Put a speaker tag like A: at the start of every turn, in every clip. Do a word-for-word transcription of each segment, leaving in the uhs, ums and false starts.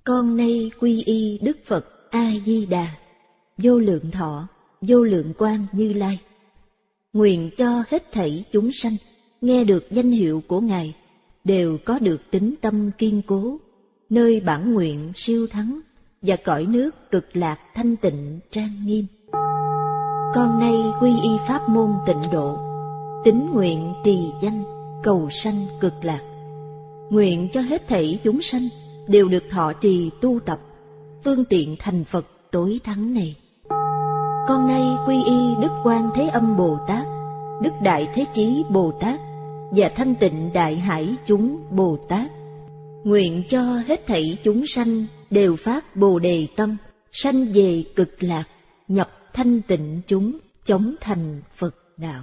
A: Con nay quy y Đức Phật A-di-đà, vô lượng thọ, vô lượng quang Như Lai. Nguyện cho hết thảy chúng sanh nghe được danh hiệu của Ngài đều có được tín tâm kiên cố, nơi bản nguyện siêu thắng và cõi nước cực lạc thanh tịnh trang nghiêm. Con nay quy y pháp môn tịnh độ, tín nguyện trì danh cầu sanh cực lạc. Nguyện cho hết thảy chúng sanh đều được thọ trì tu tập phương tiện thành Phật tối thắng này. Con nay quy y Đức Quan Thế Âm Bồ Tát, Đức Đại Thế Chí Bồ Tát và Thanh Tịnh Đại Hải chúng Bồ Tát. Nguyện cho hết thảy chúng sanh đều phát Bồ Đề tâm, sanh về cực lạc, nhập thanh tịnh chúng, chóng thành Phật đạo.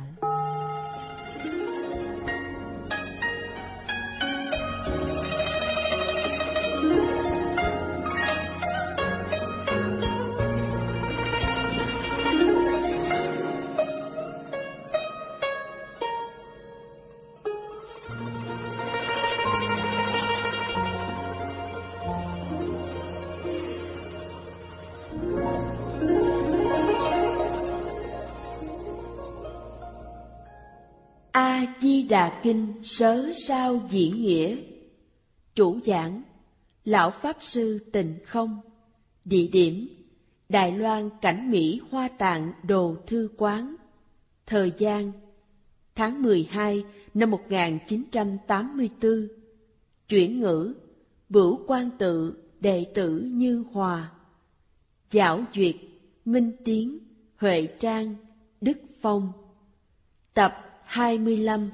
B: A-di-đà Kinh Sớ Sao Diễn Nghĩa. Chủ giảng Lão Pháp Sư Tịnh Không. Địa điểm Đài Loan Cảnh Mỹ Hoa Tạng Đồ Thư Quán. Thời gian tháng mười hai năm một nghìn chín trăm tám mươi tư. Chuyển ngữ Bửu Quan Tự đệ tử Như Hòa. Giảo duyệt Minh Tiến, Huệ Trang, Đức Phong. Tập hai mươi lăm.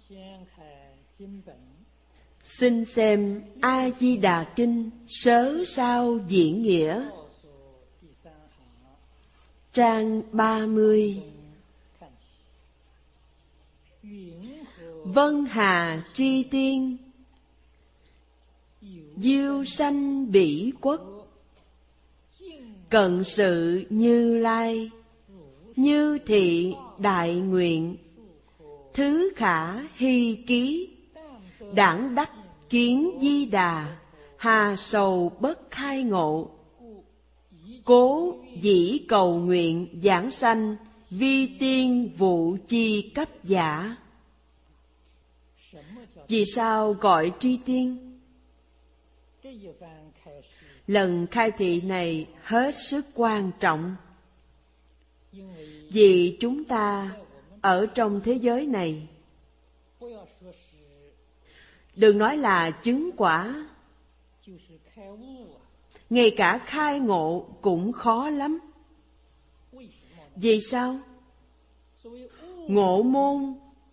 B: Xin xem A-di-đà Kinh Sớ Sao Diễn Nghĩa. Trang ba mươi. Vân Hà Tri Tiên, Diêu sanh bỉ quốc, cận sự Như Lai, như thị đại nguyện, thứ khả hy ký, đãng đắc kiến di đà, hà sầu bất khai ngộ. Cố dĩ cầu nguyện giảng sanh, vi tiên vụ chi cấp giả. Vì sao gọi tri tiên? Lần khai thị này hết sức quan trọng. Vì chúng ta ở trong thế giới này, đừng nói là chứng quả, ngay cả khai ngộ cũng khó lắm. Vì sao? Ngộ môn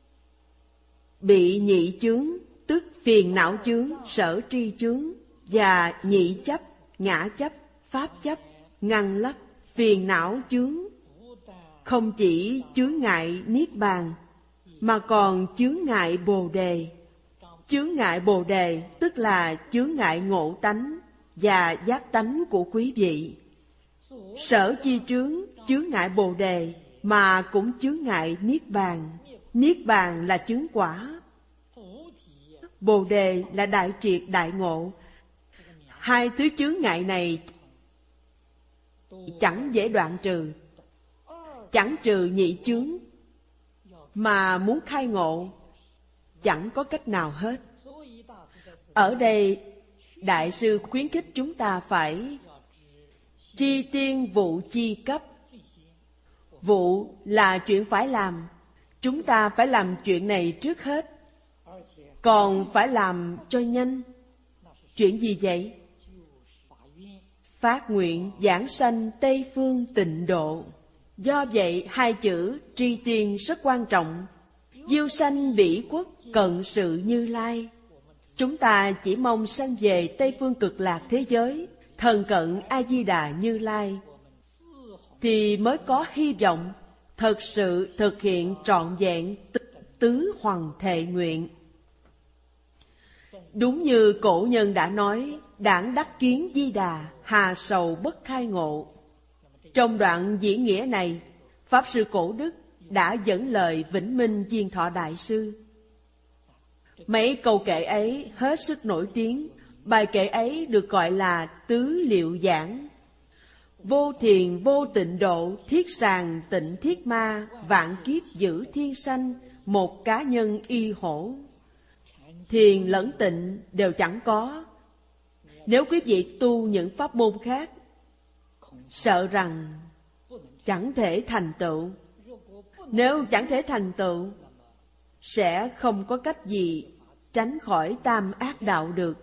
B: bị nhị chướng, tức phiền não chướng, sở tri chướng và nhị chấp, ngã chấp, pháp chấp ngăn lấp phiền não chướng. Không chỉ chướng ngại niết bàn mà còn chướng ngại bồ đề. Chướng ngại bồ đề tức là chướng ngại ngộ tánh và giác tánh của quý vị. Sở chi chướng chướng ngại bồ đề mà cũng chướng ngại niết bàn. Niết bàn là chứng quả, bồ đề là đại triệt đại ngộ. Hai thứ chướng ngại này chẳng dễ đoạn trừ. Chẳng trừ nhị chướng mà muốn khai ngộ chẳng có cách nào hết. Ở đây Đại sư khuyến khích chúng ta phải tri tiên vụ chi cấp. Vụ là chuyện phải làm, chúng ta phải làm chuyện này trước hết, còn phải làm cho nhanh. Chuyện gì vậy? Phát nguyện giảng sanh Tây Phương Tịnh Độ. Do vậy hai chữ tri tiên rất quan trọng. Diêu sanh bỉ quốc, cận sự Như Lai. Chúng ta chỉ mong sanh về Tây Phương Cực Lạc thế giới, thần cận A-di-đà Như Lai, thì mới có hy vọng thật sự thực hiện trọn vẹn tứ hoằng thệ nguyện. Đúng như cổ nhân đã nói, đãng đắc kiến di đà, hà sầu bất khai ngộ. Trong đoạn diễn nghĩa này, Pháp Sư Cổ Đức đã dẫn lời Vĩnh Minh Diên Thọ Đại Sư. Mấy câu kệ ấy hết sức nổi tiếng, Bài kệ ấy được gọi là tứ liệu giảng. Vô thiền vô tịnh độ, thiết sàng tịnh thiết ma, vạn kiếp giữ thiên sanh, một cá nhân y hổ. Thiền lẫn tịnh đều chẳng có. Nếu quý vị tu những pháp môn khác, sợ rằng chẳng thể thành tựu. Nếu chẳng thể thành tựu, sẽ không có cách gì tránh khỏi tam ác đạo được.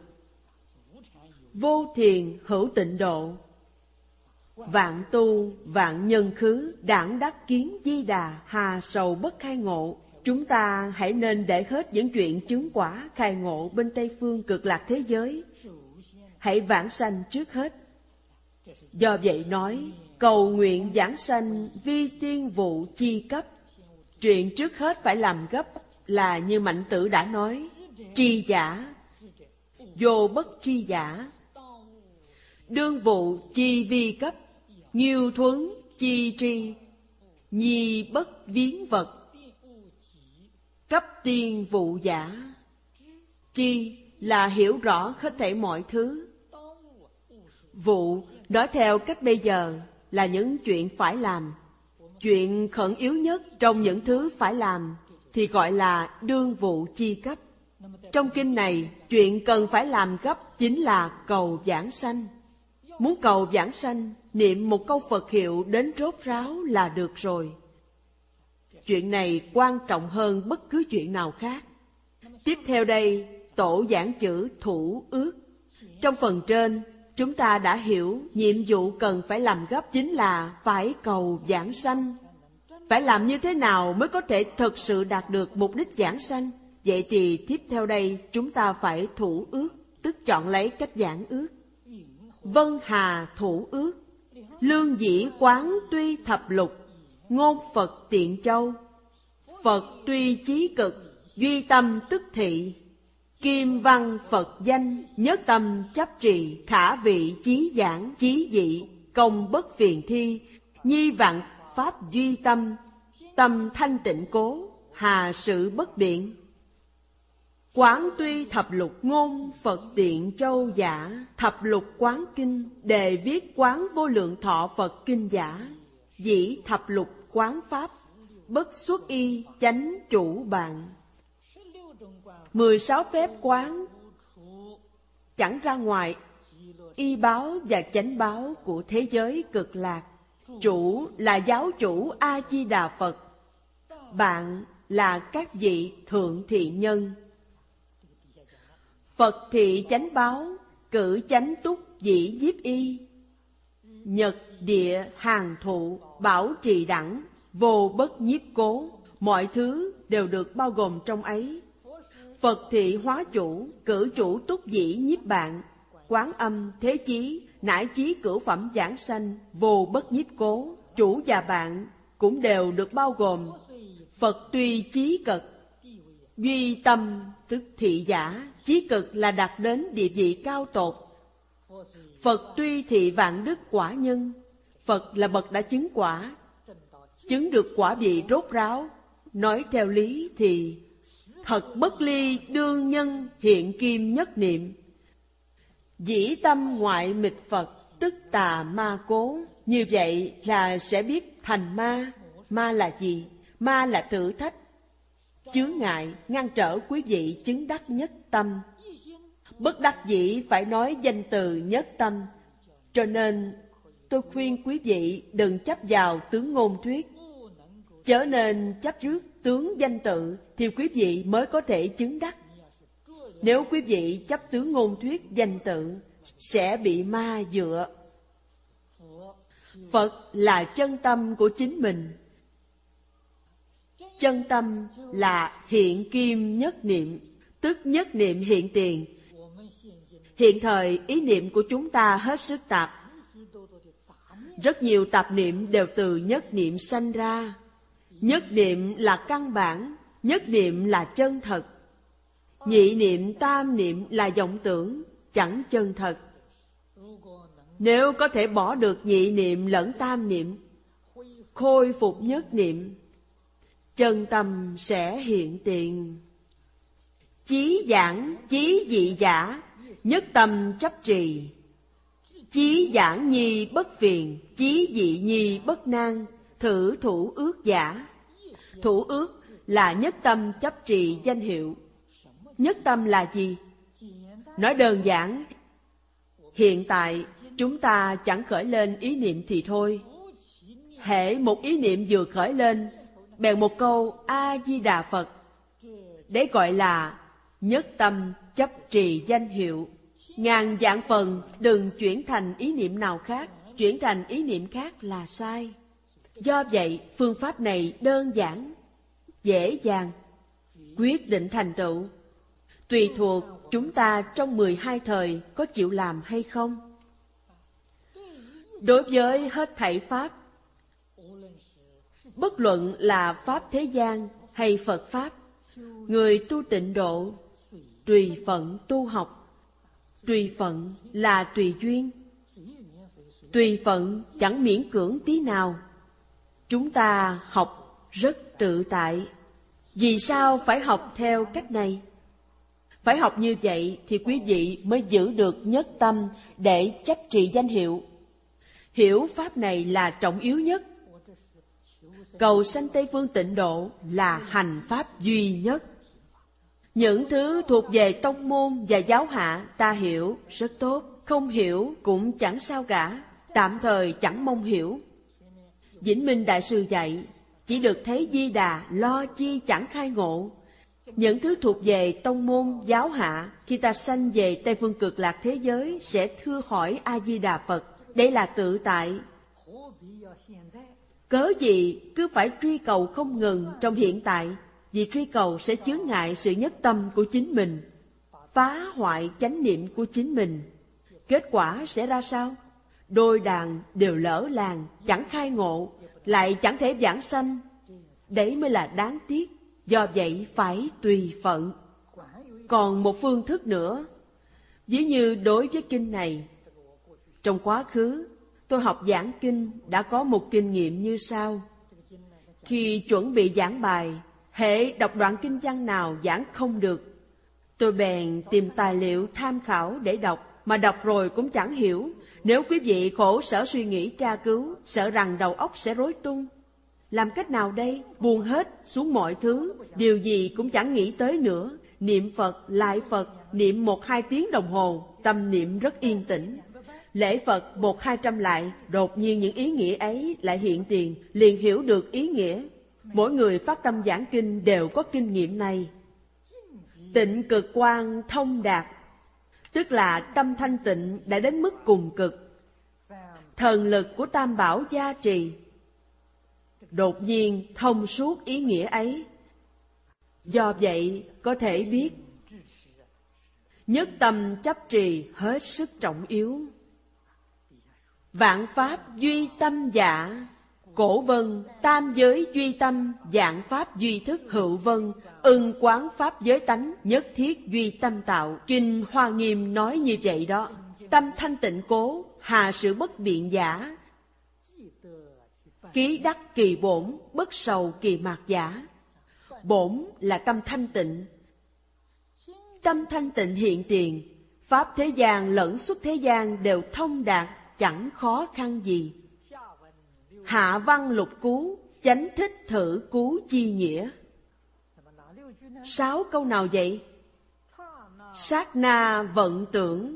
B: Vô thiền hữu tịnh độ, vạn tu vạn nhân khứ, đãng đắc kiến di đà, hà sầu bất khai ngộ. Chúng ta hãy nên để hết những chuyện chứng quả khai ngộ bên Tây phương cực lạc thế giới, hãy vãng sanh trước hết. Do vậy nói, cầu nguyện vãng sanh vi tiên vụ chi cấp. Chuyện trước hết phải làm gấp là như Mạnh Tử đã nói, tri giả, vô bất tri giả, đương vụ chi vi cấp, nghiêu thuấn chi tri, nhi bất viếng vật, cấp tiên vụ giả. Chi là hiểu rõ hết thảy mọi thứ. Vụ nói theo cách bây giờ là những chuyện phải làm. Chuyện khẩn yếu nhất trong những thứ phải làm thì gọi là đương vụ chi cấp. Trong kinh này, chuyện cần phải làm gấp chính là cầu vãng sanh. Muốn cầu vãng sanh, niệm một câu Phật hiệu đến rốt ráo là được rồi. Chuyện này quan trọng hơn bất cứ chuyện nào khác. Tiếp theo đây, tổ giảng chữ thủ ước. Trong phần trên, chúng ta đã hiểu nhiệm vụ cần phải làm gấp chính là phải cầu vãng sanh. Phải làm như thế nào mới có thể thực sự đạt được mục đích vãng sanh? Vậy thì tiếp theo đây chúng ta phải thủ ước, tức chọn lấy cách giảng ước. Vân hà thủ ước, lương dĩ quán tuy thập lục, ngôn Phật tiện châu. Phật tuy chí cực, duy tâm tức thị. Kim văn Phật danh, nhất tâm chấp trì. Khả vị chí giảng, chí dị, công bất phiền thi. Nhi vạn pháp duy tâm, tâm thanh tịnh cố, hà sự bất biện. Quán tuy thập lục, ngôn Phật tiện châu giả. Thập lục quán kinh, đề viết quán vô lượng thọ Phật kinh giả. Dĩ thập lục quán pháp, bất xuất y chánh chủ bạn. Mười sáu phép quán chẳng ra ngoài y báo và chánh báo của thế giới cực lạc. Chủ là giáo chủ A-di-đà Phật, bạn là các vị thượng thiện nhân. Phật thị chánh báo, cử chánh túc dĩ nhiếp y. Nhật địa hàng thụ, bảo trì đẳng, vô bất nhiếp cố. Mọi thứ đều được bao gồm trong ấy. Phật thị hóa chủ, cử chủ túc dĩ nhiếp bạn, quán âm thế chí, nải chí cửu phẩm giảng sanh, vô bất nhiếp cố. Chủ và bạn cũng đều được bao gồm. Phật tuy chí cực, duy tâm tức thị giả. Chí cực là đạt đến địa vị cao tột. Phật tuy thị vạn đức quả nhân. Phật là bậc đã chứng quả, chứng được quả vị rốt ráo. Nói theo lý thì thật bất ly đương nhân hiện kim nhất niệm. Dĩ tâm ngoại mịch Phật, tức tà ma cố. Như vậy là sẽ biết thành ma. Ma là gì? Ma là thử thách, chướng ngại, ngăn trở quý vị chứng đắc nhất tâm. Bất đắc dĩ phải nói danh từ nhất tâm. Cho nên tôi khuyên quý vị đừng chấp vào tướng ngôn thuyết, chớ nên chấp trước tướng danh tự thì quý vị mới có thể chứng đắc. Nếu quý vị chấp tướng ngôn thuyết danh tự sẽ bị ma dựa. Phật là chân tâm của chính mình. Chân tâm là hiện kim nhất niệm, tức nhất niệm hiện tiền. Hiện thời ý niệm của chúng ta hết sức tạp. Rất nhiều tạp niệm đều từ nhất niệm sanh ra. Nhất niệm là căn bản, nhất niệm là chân thật. Nhị niệm, tam niệm là vọng tưởng, chẳng chân thật. Nếu có thể bỏ được nhị niệm lẫn tam niệm, khôi phục nhất niệm, chân tâm sẽ hiện tiền. Chí giảng, chí dị giả nhất tâm chấp trì. Chí giảng nhi bất phiền, chí dị nhi bất nan, thử thủ ước giả. Thủ ước là nhất tâm chấp trì danh hiệu. Nhất tâm là gì? Nói đơn giản, hiện tại chúng ta chẳng khởi lên ý niệm thì thôi. Hễ một ý niệm vừa khởi lên, bèn một câu A-di-đà Phật. Đấy gọi là nhất tâm chấp trì danh hiệu. Ngàn vạn phần đừng chuyển thành ý niệm nào khác. Chuyển thành ý niệm khác là sai. Do vậy, phương pháp này đơn giản, dễ dàng, quyết định thành tựu. Tùy thuộc chúng ta trong mười hai thời có chịu làm hay không. Đối với hết thảy Pháp, bất luận là Pháp thế gian hay Phật Pháp, người tu tịnh độ tùy phận tu học. Tùy phận là tùy duyên. Tùy phận chẳng miễn cưỡng tí nào. Chúng ta học rất tự tại. Vì sao phải học theo cách này? Phải học như vậy thì quý vị mới giữ được nhất tâm để chấp trì danh hiệu. Hiểu Pháp này là trọng yếu nhất. Cầu sanh Tây Phương tịnh độ là hành Pháp duy nhất. Những thứ thuộc về tông môn và giáo hạ ta hiểu rất tốt, không hiểu cũng chẳng sao cả, tạm thời chẳng mong hiểu. Vĩnh Minh Đại Sư dạy, chỉ được thấy Di Đà lo chi chẳng khai ngộ. Những thứ thuộc về tông môn giáo hạ, khi ta sanh về Tây Phương Cực Lạc thế giới sẽ thưa hỏi A-di-đà Phật. Đây là tự tại. Cớ gì cứ phải truy cầu không ngừng trong hiện tại? Vì truy cầu sẽ chướng ngại sự nhất tâm của chính mình, phá hoại chánh niệm của chính mình. Kết quả sẽ ra sao? Đôi đàn đều lỡ làng, chẳng khai ngộ, lại chẳng thể vãng sanh. Đấy mới là đáng tiếc. Do vậy phải tùy phận. Còn một phương thức nữa, ví như đối với kinh này, trong quá khứ tôi học giảng kinh đã có một kinh nghiệm như sau. Khi chuẩn bị giảng bài, hễ đọc đoạn kinh văn nào giảng không được, tôi bèn tìm tài liệu tham khảo để đọc, mà đọc rồi cũng chẳng hiểu. Nếu quý vị khổ sở suy nghĩ tra cứu, sợ rằng đầu óc sẽ rối tung. Làm cách nào đây? Buông hết xuống mọi thứ, điều gì cũng chẳng nghĩ tới nữa. Niệm Phật, lại Phật, niệm một hai tiếng đồng hồ, tâm niệm rất yên tĩnh. Lễ Phật một hai trăm lại, đột nhiên những ý nghĩa ấy lại hiện tiền, liền hiểu được ý nghĩa. Mỗi người phát tâm giảng kinh đều có kinh nghiệm này. Tịnh cực quan thông đạt, tức là tâm thanh tịnh đã đến mức cùng cực. Thần lực của Tam Bảo gia trì, đột nhiên thông suốt ý nghĩa ấy. Do vậy có thể biết nhất tâm chấp trì hết sức trọng yếu. Vạn pháp duy tâm dạ, cổ vân tam giới duy tâm, vạn pháp duy thức hữu vân, ưng quán pháp giới tánh, nhất thiết duy tâm tạo. Kinh Hoa Nghiêm nói như vậy đó. Tâm thanh tịnh cố, hà sự bất biện giả. Ký đắc kỳ bổn, bất sầu kỳ mạt giả. Bổn là tâm thanh tịnh. Tâm thanh tịnh hiện tiền, pháp thế gian lẫn xuất thế gian đều thông đạt, chẳng khó khăn gì. Hạ văn lục cú, chánh thích thử cú chi nghĩa. Sáu câu nào vậy? Sát na vận tưởng,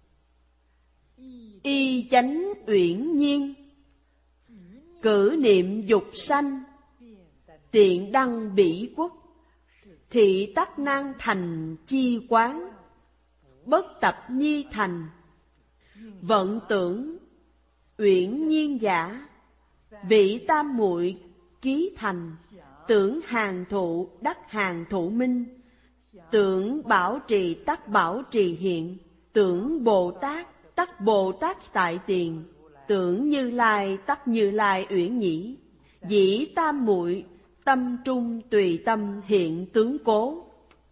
B: y chánh uyển nhiên, cử niệm dục sanh, tiện đăng bỉ quốc, thị tắc nan thành chi quán, bất tập nhi thành, vận tưởng uyển nhiên giả, vị tam muội ký thành, tưởng hàng thụ đắc hàng thụ minh, tưởng bảo trì tắc bảo trì hiện, tưởng Bồ Tát tắc Bồ Tát tại tiền, tưởng Như Lai tắc Như Lai uyển nhĩ, dĩ tam muội tâm trung tùy tâm hiện tướng cố.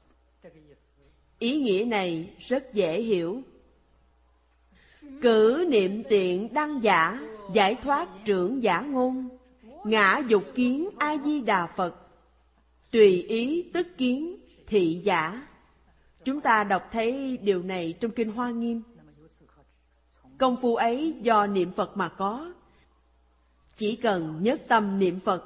B: Ý nghĩa này rất dễ hiểu. Cử niệm tiện đăng giả, giải thoát trưởng giả ngôn, ngã dục kiến A Di Đà Phật, tùy ý tức kiến thị giả. Chúng ta đọc thấy điều này trong Kinh Hoa Nghiêm. Công phu ấy do niệm Phật mà có. Chỉ cần nhất tâm niệm Phật,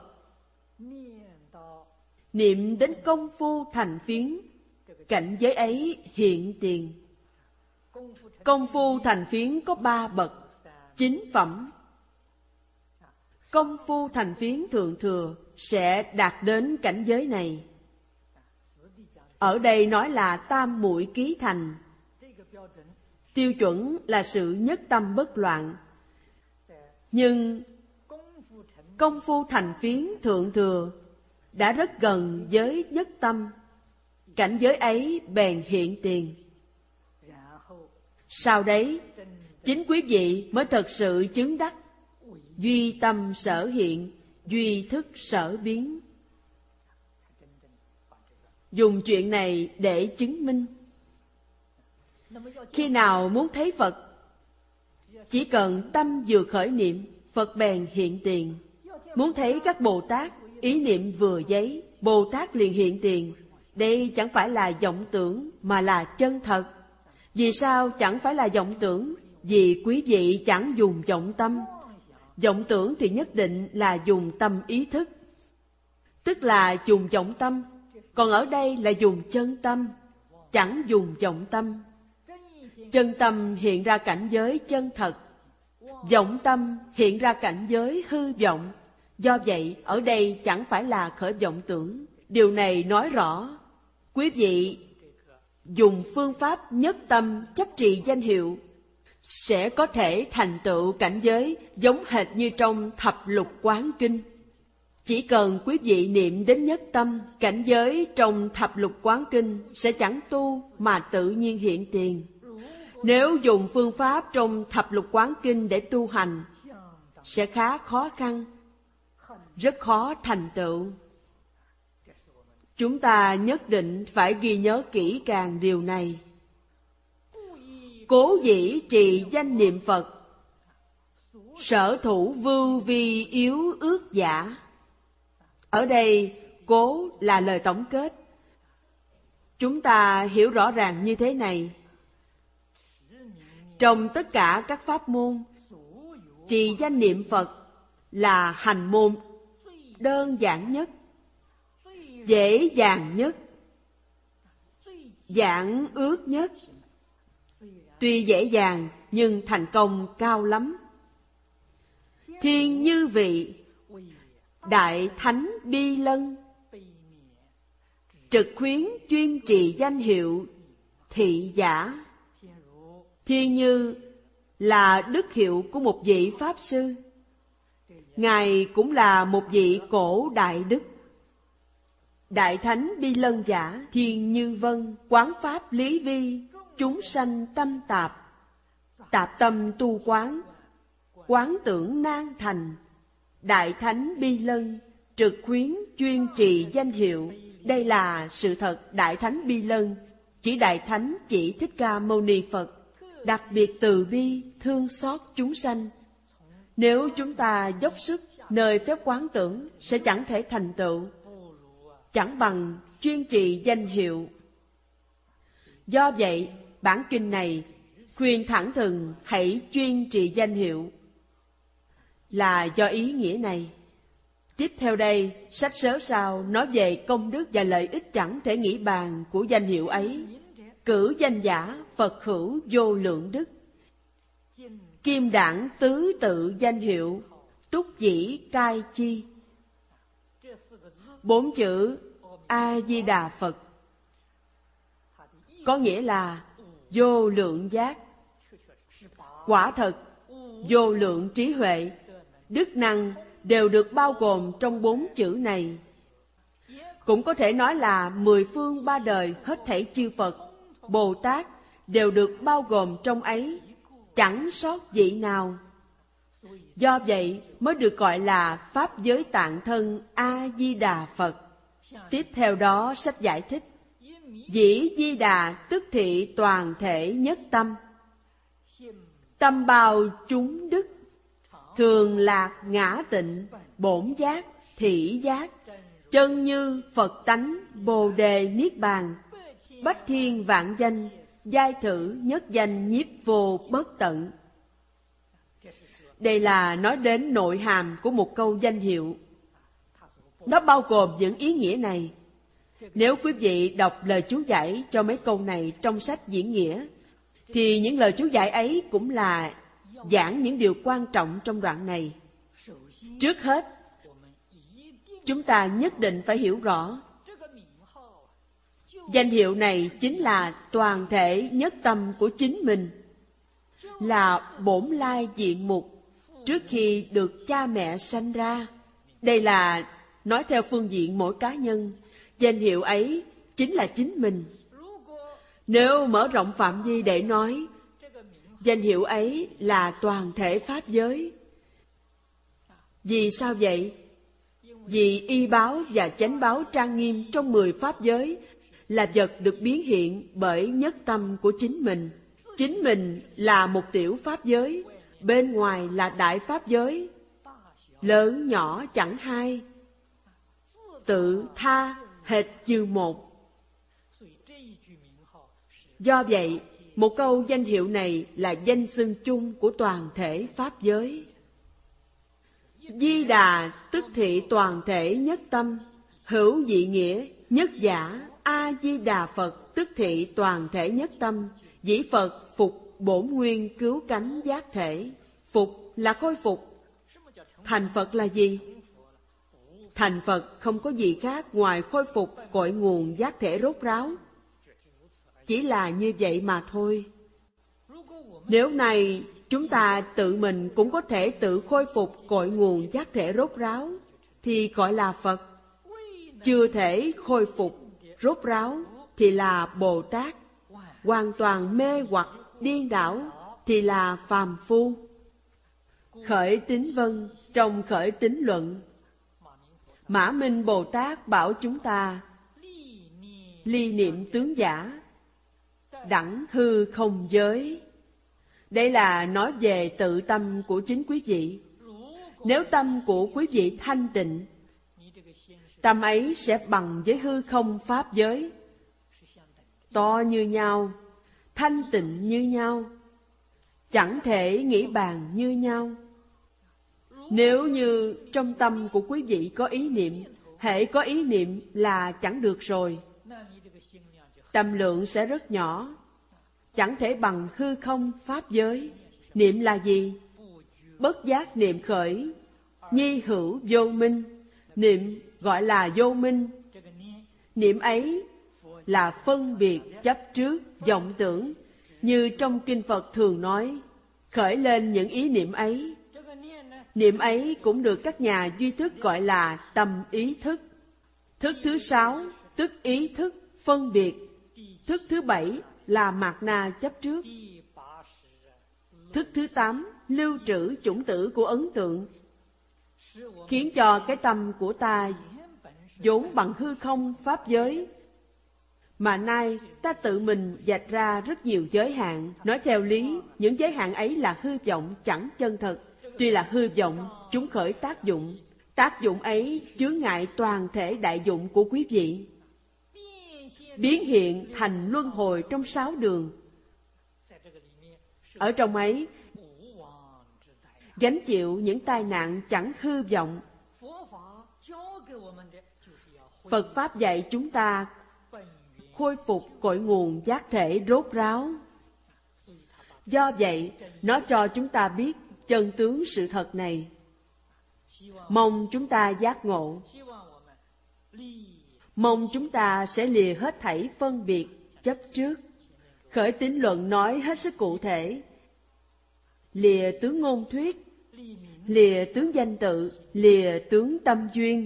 B: niệm đến công phu thành phiến, cảnh giới ấy hiện tiền. Công phu thành phiến có ba bậc, chính phẩm. Công phu thành phiến thượng thừa sẽ đạt đến cảnh giới này. Ở đây nói là tam muội ký thành. Tiêu chuẩn là sự nhất tâm bất loạn. Nhưng công phu thành phiến thượng thừa đã rất gần với nhất tâm, cảnh giới ấy bèn hiện tiền. Sau đấy, chính quý vị mới thật sự chứng đắc duy tâm sở hiện, duy thức sở biến. Dùng chuyện này để chứng minh. Khi nào muốn thấy Phật, chỉ cần tâm vừa khởi niệm, Phật bèn hiện tiền. Muốn thấy các Bồ Tát, ý niệm vừa giấy, Bồ Tát liền hiện tiền. Đây chẳng phải là vọng tưởng mà là chân thật. Vì sao chẳng phải là vọng tưởng? Vì quý vị chẳng dùng vọng tâm. Vọng tưởng thì nhất định là dùng tâm ý thức, tức là dùng vọng tâm. Còn ở đây là dùng chân tâm, chẳng dùng vọng tâm. Chân tâm hiện ra cảnh giới chân thật, vọng tâm hiện ra cảnh giới hư vọng. Do vậy, ở đây chẳng phải là khởi vọng tưởng. Điều này nói rõ, quý vị dùng phương pháp nhất tâm chấp trì danh hiệu, sẽ có thể thành tựu cảnh giới giống hệt như trong Thập Lục Quán Kinh. Chỉ cần quý vị niệm đến nhất tâm, cảnh giới trong Thập Lục Quán Kinh sẽ chẳng tu mà tự nhiên hiện tiền. Nếu dùng phương pháp trong Thập Lục Quán Kinh để tu hành, sẽ khá khó khăn, rất khó thành tựu. Chúng ta nhất định phải ghi nhớ kỹ càng điều này. Cố dĩ trì danh niệm Phật, sở thủ vưu vi yếu ước giả. Ở đây, cố là lời tổng kết. Chúng ta hiểu rõ ràng như thế này. Trong tất cả các pháp môn, trì danh niệm Phật là hành môn đơn giản nhất, dễ dàng nhất, giản ước nhất. Tuy dễ dàng nhưng thành công cao lắm. Thiên như vị, đại thánh bi lân, trực khuyến chuyên trì danh hiệu thị giả. Thiên như là đức hiệu của một vị Pháp Sư. Ngài cũng là một vị cổ đại đức. Đại thánh bi lân giả, thiên như vân, quán pháp lý vi, chúng sanh tâm tạp. Tạp tâm tu quán, quán tưởng nan thành. Đại thánh bi lân, trực khuyến chuyên trì danh hiệu. Đây là sự thật. Đại thánh bi lân chỉ Đại thánh chỉ Thích Ca Mâu Ni Phật, đặc biệt từ bi thương xót chúng sanh. Nếu chúng ta dốc sức nơi phép quán tưởng sẽ chẳng thể thành tựu, chẳng bằng chuyên trì danh hiệu. Do vậy, bản kinh này khuyên thẳng thừng hãy chuyên trì danh hiệu, là do ý nghĩa này. Tiếp theo đây, sách sớ sao nói về công đức và lợi ích chẳng thể nghĩ bàn của danh hiệu ấy. Cử danh giả Phật hữu vô lượng đức, kim đản tứ tự danh hiệu, túc dĩ cai chi. Bốn chữ A Di Đà Phật có nghĩa là vô lượng giác. Quả thật, vô lượng trí huệ, đức năng đều được bao gồm trong bốn chữ này. Cũng có thể nói là mười phương ba đời hết thảy chư Phật, Bồ Tát đều được bao gồm trong ấy, chẳng sót vị nào. Do vậy mới được gọi là Pháp giới tạng thân A-di-đà Phật. Tiếp theo đó sách giải thích: Dĩ Di Đà tức thị toàn thể nhất tâm, tâm bao chúng đức, thường lạc ngã tịnh, bổn giác, thị giác, chân như Phật tánh, Bồ đề niết bàn, bách thiên vạn danh, giai thử nhất danh nhiếp vô bất tận. Đây là nói đến nội hàm của một câu danh hiệu. Nó bao gồm những ý nghĩa này. Nếu quý vị đọc lời chú giải cho mấy câu này trong sách diễn nghĩa, thì những lời chú giải ấy cũng là giảng những điều quan trọng trong đoạn này. Trước hết, chúng ta nhất định phải hiểu rõ, danh hiệu này chính là toàn thể nhất tâm của chính mình, là bổn lai diện mục trước khi được cha mẹ sanh ra. Đây là nói theo phương diện mỗi cá nhân, danh hiệu ấy chính là chính mình. Nếu mở rộng phạm vi để nói, danh hiệu ấy là toàn thể pháp giới. Vì sao vậy? Vì y báo và chánh báo trang nghiêm trong mười pháp giới là vật được biến hiện bởi nhất tâm của chính mình. Chính mình là một tiểu pháp giới, bên ngoài là đại pháp giới, lớn nhỏ chẳng hai, tự tha hệt như một. Do vậy, một câu danh hiệu này là danh xưng chung của toàn thể pháp giới. Di Đà tức thị toàn thể nhất tâm, hữu dị nghĩa, nhất giả, A-di-đà Phật tức thị toàn thể nhất tâm, dĩ Phật phục bổn nguyên cứu cánh giác thể. Phục là khôi phục. Thành Phật là gì? Thành Phật không có gì khác ngoài khôi phục cội nguồn giác thể rốt ráo. Chỉ là như vậy mà thôi. Nếu này chúng ta tự mình cũng có thể tự khôi phục cội nguồn giác thể rốt ráo, thì gọi là Phật. Chưa thể khôi phục rốt ráo thì là Bồ Tát. Hoàn toàn mê hoặc điên đảo thì là phàm phu. Khởi Tín Vân trong Khởi Tín Luận, Mã Minh Bồ Tát bảo chúng ta ly niệm tướng giả, đẳng hư không giới. Đây là nói về tự tâm của chính quý vị. Nếu tâm của quý vị thanh tịnh, tâm ấy sẽ bằng với hư không pháp giới, to như nhau, thanh tịnh như nhau, chẳng thể nghĩ bàn như nhau. Nếu như trong tâm của quý vị có ý niệm, hễ có ý niệm là chẳng được rồi. Tâm lượng sẽ rất nhỏ, chẳng thể bằng hư không pháp giới. Niệm là gì? Bất giác niệm khởi, nhi hữu vô minh. Niệm gọi là vô minh. Niệm ấy là phân biệt chấp trước, vọng tưởng. Như trong kinh Phật thường nói, khởi lên những ý niệm ấy. Niệm ấy cũng được các nhà duy thức gọi là tâm ý thức. Thức thứ sáu, tức ý thức, phân biệt. Thức thứ bảy là mạt na chấp trước. Thức thứ tám, lưu trữ chủng tử của ấn tượng, khiến cho cái tâm của ta vốn bằng hư không pháp giới, mà nay ta tự mình vạch ra rất nhiều giới hạn. Nói theo lý, những giới hạn ấy là hư vọng chẳng chân thật. Tuy là hư vọng, chúng khởi tác dụng. Tác dụng ấy chướng ngại toàn thể đại dụng của quý vị, biến hiện thành luân hồi trong sáu đường. Ở trong ấy gánh chịu những tai nạn chẳng hư vọng. Phật Pháp dạy chúng ta khôi phục cội nguồn giác thể rốt ráo. Do vậy, nó cho chúng ta biết chân tướng sự thật này. Mong chúng ta giác ngộ. Mong chúng ta sẽ lìa hết thảy phân biệt, chấp trước. Khởi Tín Luận nói hết sức cụ thể. Lìa tướng ngôn thuyết, lìa tướng danh tự, lìa tướng tâm duyên.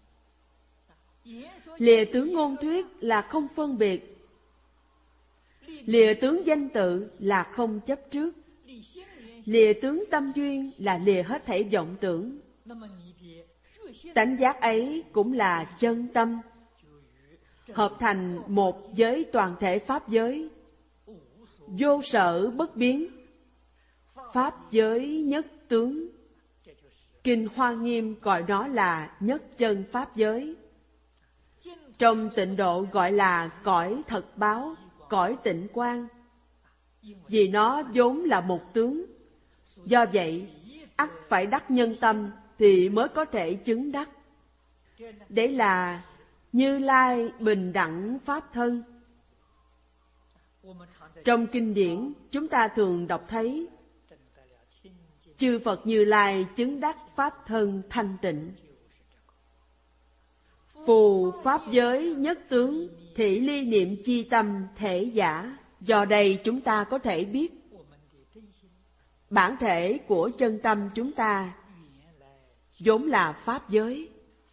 B: Lìa tướng ngôn thuyết là không phân biệt. Lìa tướng danh tự là không chấp trước. Lìa tướng tâm duyên là lìa hết thảy vọng tưởng. Tánh giác ấy cũng là chân tâm, hợp thành một với toàn thể pháp giới. Vô sở bất biến, pháp giới nhất tướng. Kinh Hoa Nghiêm gọi đó là nhất chân pháp giới. Trong tịnh độ gọi là cõi thật báo, cõi tịnh quang. Vì nó vốn là một tướng. Do vậy, ắt phải đắc nhân tâm thì mới có thể chứng đắc. Đấy là Như Lai bình đẳng pháp thân. Trong kinh điển, chúng ta thường đọc thấy chư Phật Như Lai chứng đắc pháp thân thanh tịnh. Phù pháp giới nhất tướng, thị ly niệm chi tâm thể giả. Do đây chúng ta có thể biết bản thể của chân tâm chúng ta vốn là pháp giới.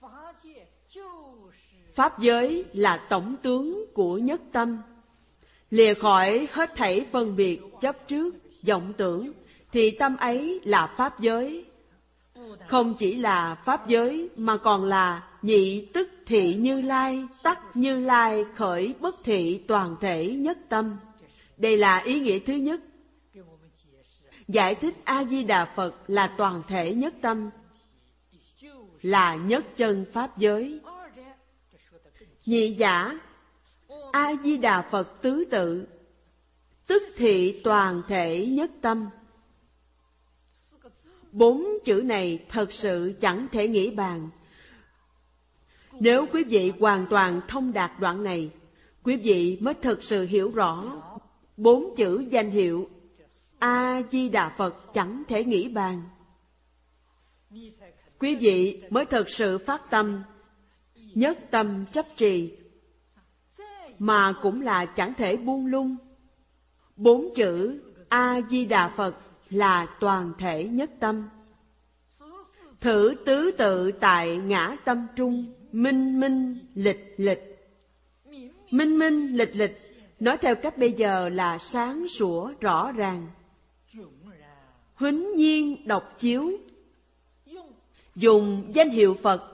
B: Pháp giới là tổng tướng của nhất tâm. Lìa khỏi hết thảy phân biệt chấp trước, vọng tưởng, thì tâm ấy là pháp giới. Không chỉ là pháp giới mà còn là nhị tức thị Như Lai, tắc Như Lai khởi bất thị toàn thể nhất tâm. Đây là ý nghĩa thứ nhất. Giải thích A-di-đà Phật là toàn thể nhất tâm, là nhất chân pháp giới. Nhị giả, A-di-đà Phật tứ tự, tức thị toàn thể nhất tâm. Bốn chữ này thật sự chẳng thể nghĩ bàn. Nếu quý vị hoàn toàn thông đạt đoạn này, quý vị mới thực sự hiểu rõ bốn chữ danh hiệu A-di-đà Phật chẳng thể nghĩ bàn. Quý vị mới thực sự phát tâm, nhất tâm chấp trì, mà cũng là chẳng thể buông lung. Bốn chữ A-di-đà Phật là toàn thể nhất tâm. Thử tứ tự tại ngã tâm trung, minh minh lịch lịch. Minh minh lịch lịch, nói theo cách bây giờ là sáng sủa rõ ràng. Huỳnh nhiên độc chiếu, dùng danh hiệu Phật.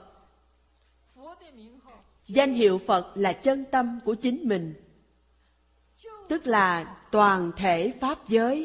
B: Danh hiệu Phật là chân tâm của chính mình, tức là toàn thể pháp giới.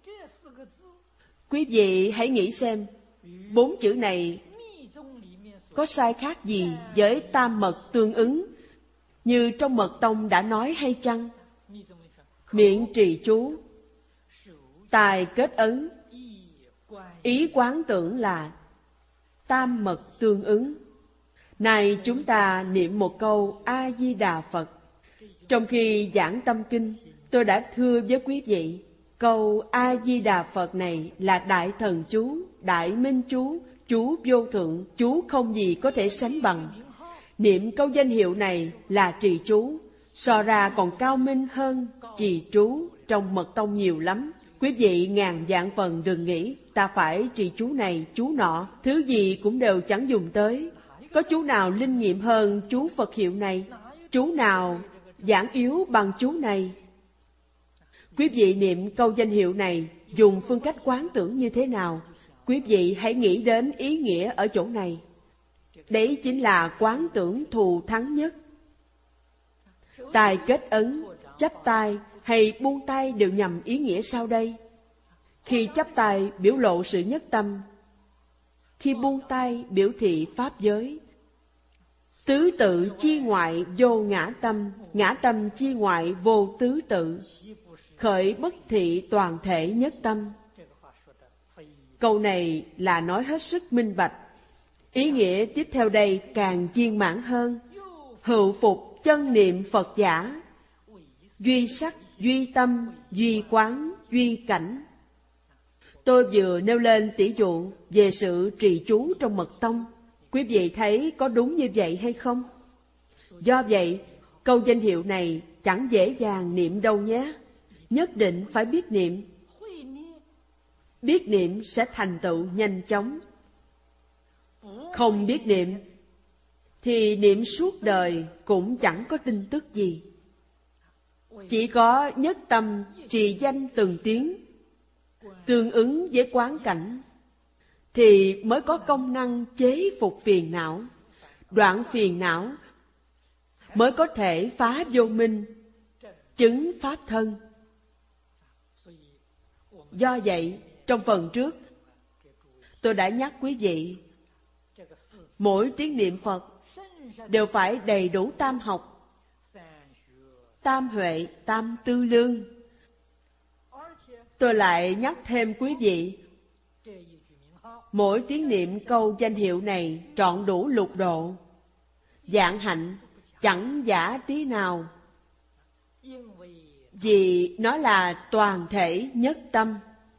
B: Quý vị hãy nghĩ xem, bốn chữ này có sai khác gì với tam mật tương ứng như trong Mật Tông đã nói hay chăng? Miệng trì chú, tài kết ấn, ý quán tưởng là tam mật tương ứng. Này chúng ta niệm một câu A-di-đà Phật. Trong khi giảng tâm kinh, tôi đã thưa với quý vị, câu A-di-đà Phật này là đại thần chú, đại minh chú, chú vô thượng, chú không gì có thể sánh bằng. Niệm câu danh hiệu này là trì chú, so ra còn cao minh hơn trì chú trong Mật Tông nhiều lắm. Quý vị ngàn vạn phần đừng nghĩ ta phải trì chú này, chú nọ, thứ gì cũng đều chẳng dùng tới. Có chú nào linh nghiệm hơn chú Phật hiệu này? Chú nào giảng yếu bằng chú này? Quý vị niệm câu danh hiệu này dùng phương cách quán tưởng như thế nào? Quý vị hãy nghĩ đến ý nghĩa ở chỗ này. Đấy chính là quán tưởng thù thắng nhất. Tài kết ấn, chắp tay hay buông tay đều nhằm ý nghĩa sau đây. Khi chắp tay biểu lộ sự nhất tâm, khi buông tay biểu thị pháp giới. Tứ tự chi ngoại vô ngã tâm, ngã tâm chi ngoại vô tứ tự, khởi bất thị toàn thể nhất tâm. Câu này là nói hết sức minh bạch. Ý nghĩa tiếp theo đây càng viên mãn hơn. Hữu phục chân niệm Phật giả, duy sắc, duy tâm, duy quán, duy cảnh. Tôi vừa nêu lên tỷ dụ về sự trì chú trong Mật Tông. Quý vị thấy có đúng như vậy hay không? Do vậy, câu danh hiệu này chẳng dễ dàng niệm đâu nhé. Nhất định phải biết niệm. Biết niệm sẽ thành tựu nhanh chóng. Không biết niệm thì niệm suốt đời cũng chẳng có tin tức gì. Chỉ có nhất tâm trì danh từng tiếng, tương ứng với quán cảnh, thì mới có công năng chế phục phiền não, đoạn phiền não, mới có thể phá vô minh, chứng pháp thân. Do vậy, trong phần trước, tôi đã nhắc quý vị, mỗi tiếng niệm Phật đều phải đầy đủ tam học, tam huệ, tam tư lương. Tôi lại nhắc thêm quý vị, mỗi tiếng niệm câu danh hiệu này trọn đủ lục độ, vạn hạnh chẳng giả tí nào, vì nó là toàn thể nhất tâm.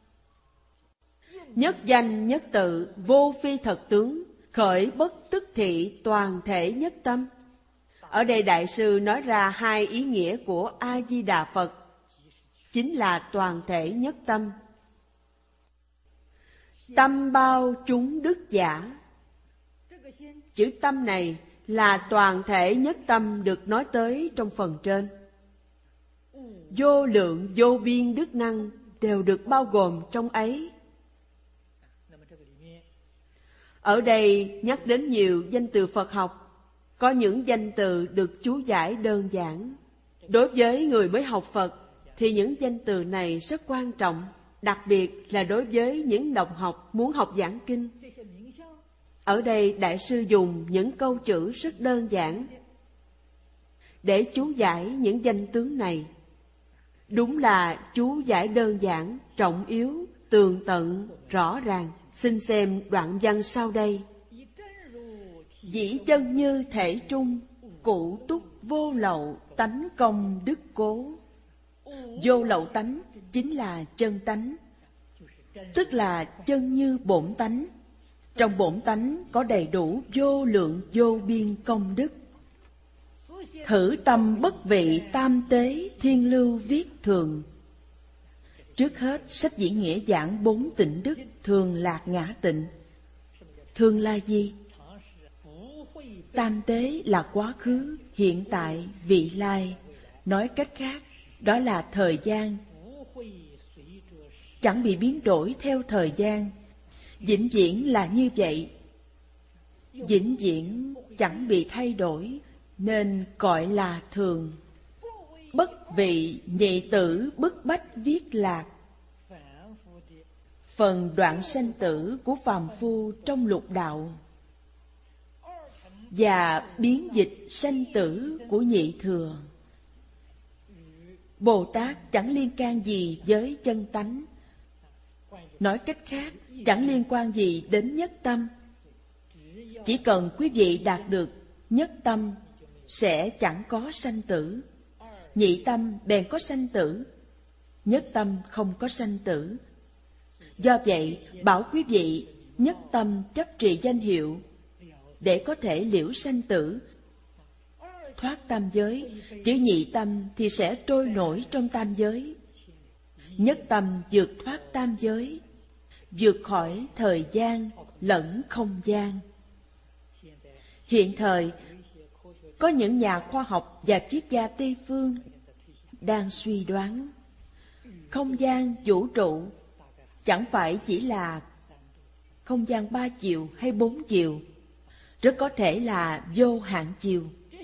B: Nhất danh nhất tự, vô phi thật tướng, khởi bất tức thị, toàn thể nhất tâm. Ở đây Đại sư nói ra hai ý nghĩa của A-di-đà Phật, chính là toàn thể nhất tâm. Tâm bao chúng đức giả. Chữ tâm này là toàn thể nhất tâm được nói tới trong phần trên. Vô lượng vô biên đức năng đều được bao gồm trong ấy. Ở đây nhắc đến nhiều danh từ Phật học, có những danh từ được chú giải đơn giản. Đối với người mới học Phật thì những danh từ này rất quan trọng, đặc biệt là đối với những đồng học muốn học giảng kinh. Ở đây Đại sư dùng những câu chữ rất đơn giản để chú giải những danh tướng này. Đúng là chú giải đơn giản, trọng yếu, tường tận, rõ ràng. Xin xem đoạn văn sau đây. Dĩ chân như thể trung, cụ túc vô lậu, tánh công đức cố. Vô lậu tánh chính là chân tánh, tức là chân như bổn tánh. Trong bổn tánh có đầy đủ vô lượng vô biên công đức. Thử tâm bất vị tam tế thiên lưu viết thường. Trước hết, sách diễn nghĩa giảng bốn tịnh đức thường lạc ngã tịnh. Thường là gì? Tam tế là quá khứ, hiện tại, vị lai. Nói cách khác, đó là thời gian, chẳng bị biến đổi theo thời gian. Vĩnh viễn là như vậy, vĩnh viễn chẳng bị thay đổi, nên gọi là thường. Bất vị nhị tử bức bách viết lạc. Phần đoạn sanh tử của phàm phu trong lục đạo và biến dịch sanh tử của nhị thừa. Bồ Tát chẳng liên can gì với chân tánh. Nói cách khác, chẳng liên quan gì đến nhất tâm. Chỉ cần quý vị đạt được nhất tâm sẽ chẳng có sanh tử. Nhị tâm bèn có sanh tử, nhất tâm không có sanh tử. Do vậy, bảo quý vị nhất tâm chấp trì danh hiệu để có thể liễu sanh tử, thoát tam giới. Chữ nhị tâm thì sẽ trôi nổi trong tam giới. Nhất tâm vượt thoát tam giới, vượt khỏi thời gian lẫn không gian. Hiện thời, có những nhà khoa học và triết gia Tây phương đang suy đoán không gian vũ trụ chẳng phải chỉ là không gian ba chiều hay bốn chiều, rất có thể là vô hạn chiều.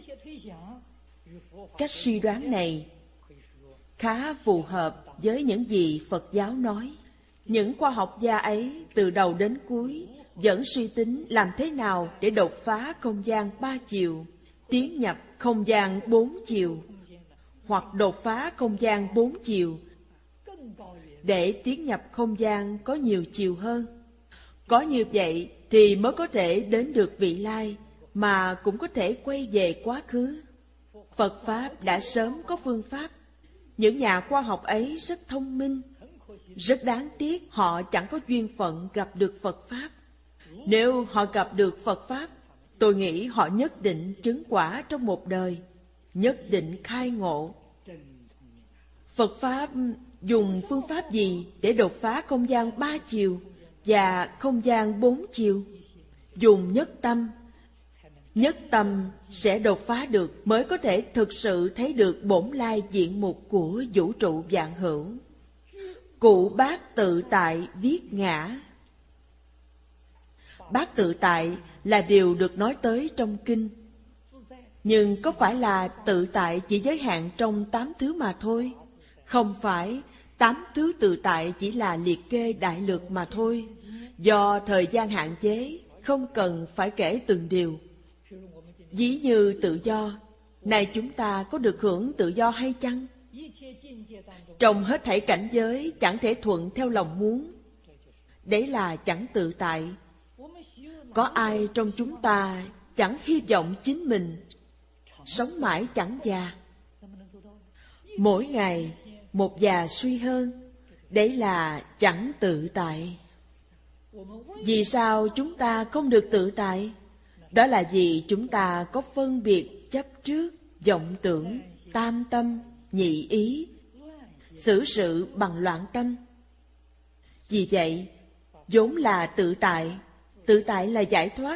B: Cách suy đoán này khá phù hợp với những gì Phật giáo nói. Những khoa học gia ấy từ đầu đến cuối vẫn suy tính làm thế nào để đột phá không gian ba chiều, tiến nhập không gian bốn chiều, hoặc đột phá không gian bốn chiều để tiến nhập không gian có nhiều chiều hơn. Có như vậy thì mới có thể đến được vị lai, mà cũng có thể quay về quá khứ. Phật Pháp đã sớm có phương pháp. Những nhà khoa học ấy rất thông minh. Rất đáng tiếc họ chẳng có duyên phận gặp được Phật Pháp. Nếu họ gặp được Phật Pháp, tôi nghĩ họ nhất định chứng quả trong một đời, nhất định khai ngộ. Phật Pháp dùng phương pháp gì để đột phá không gian ba chiều và không gian bốn chiều? Dùng nhất tâm. Nhất tâm sẽ đột phá được mới có thể thực sự thấy được bổn lai diện mục của vũ trụ vạn hữu. Cụ bát tự tại viết ngã. Bát tự tại là điều được nói tới trong kinh. Nhưng có phải là tự tại chỉ giới hạn trong tám thứ mà thôi? Không phải, tám thứ tự tại chỉ là liệt kê đại lược mà thôi. Do thời gian hạn chế, không cần phải kể từng điều. Ví như tự do, này chúng ta có được hưởng tự do hay chăng? Trong hết thảy cảnh giới chẳng thể thuận theo lòng muốn. Đấy là chẳng tự tại. Có ai trong chúng ta chẳng hy vọng chính mình sống mãi chẳng già? Mỗi ngày một già suy hơn, đấy là chẳng tự tại. Vì sao chúng ta không được tự tại? Đó là vì chúng ta có phân biệt chấp trước, vọng tưởng, tam tâm, nhị ý, xử sự bằng loạn tâm. Vì vậy, vốn là tự tại, tự tại là giải thoát.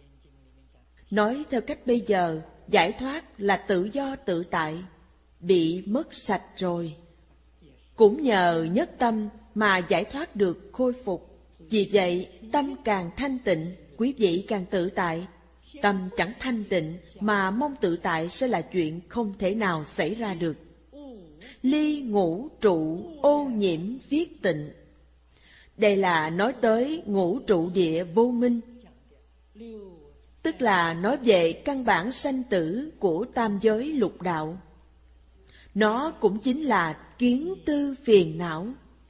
B: Nói theo cách bây giờ, giải thoát là tự do tự tại, bị mất sạch rồi. Cũng nhờ nhất tâm mà giải thoát được khôi phục. Vì vậy, tâm càng thanh tịnh, quý vị càng tự tại. Tâm chẳng thanh tịnh mà mong tự tại sẽ là chuyện không thể nào xảy ra được. Ly ngũ trụ ô nhiễm viết tịnh. Đây là nói tới ngũ trụ địa vô minh, tức là nói về căn bản sanh tử của tam giới lục đạo. Nó cũng chính là kiến tư phiền não.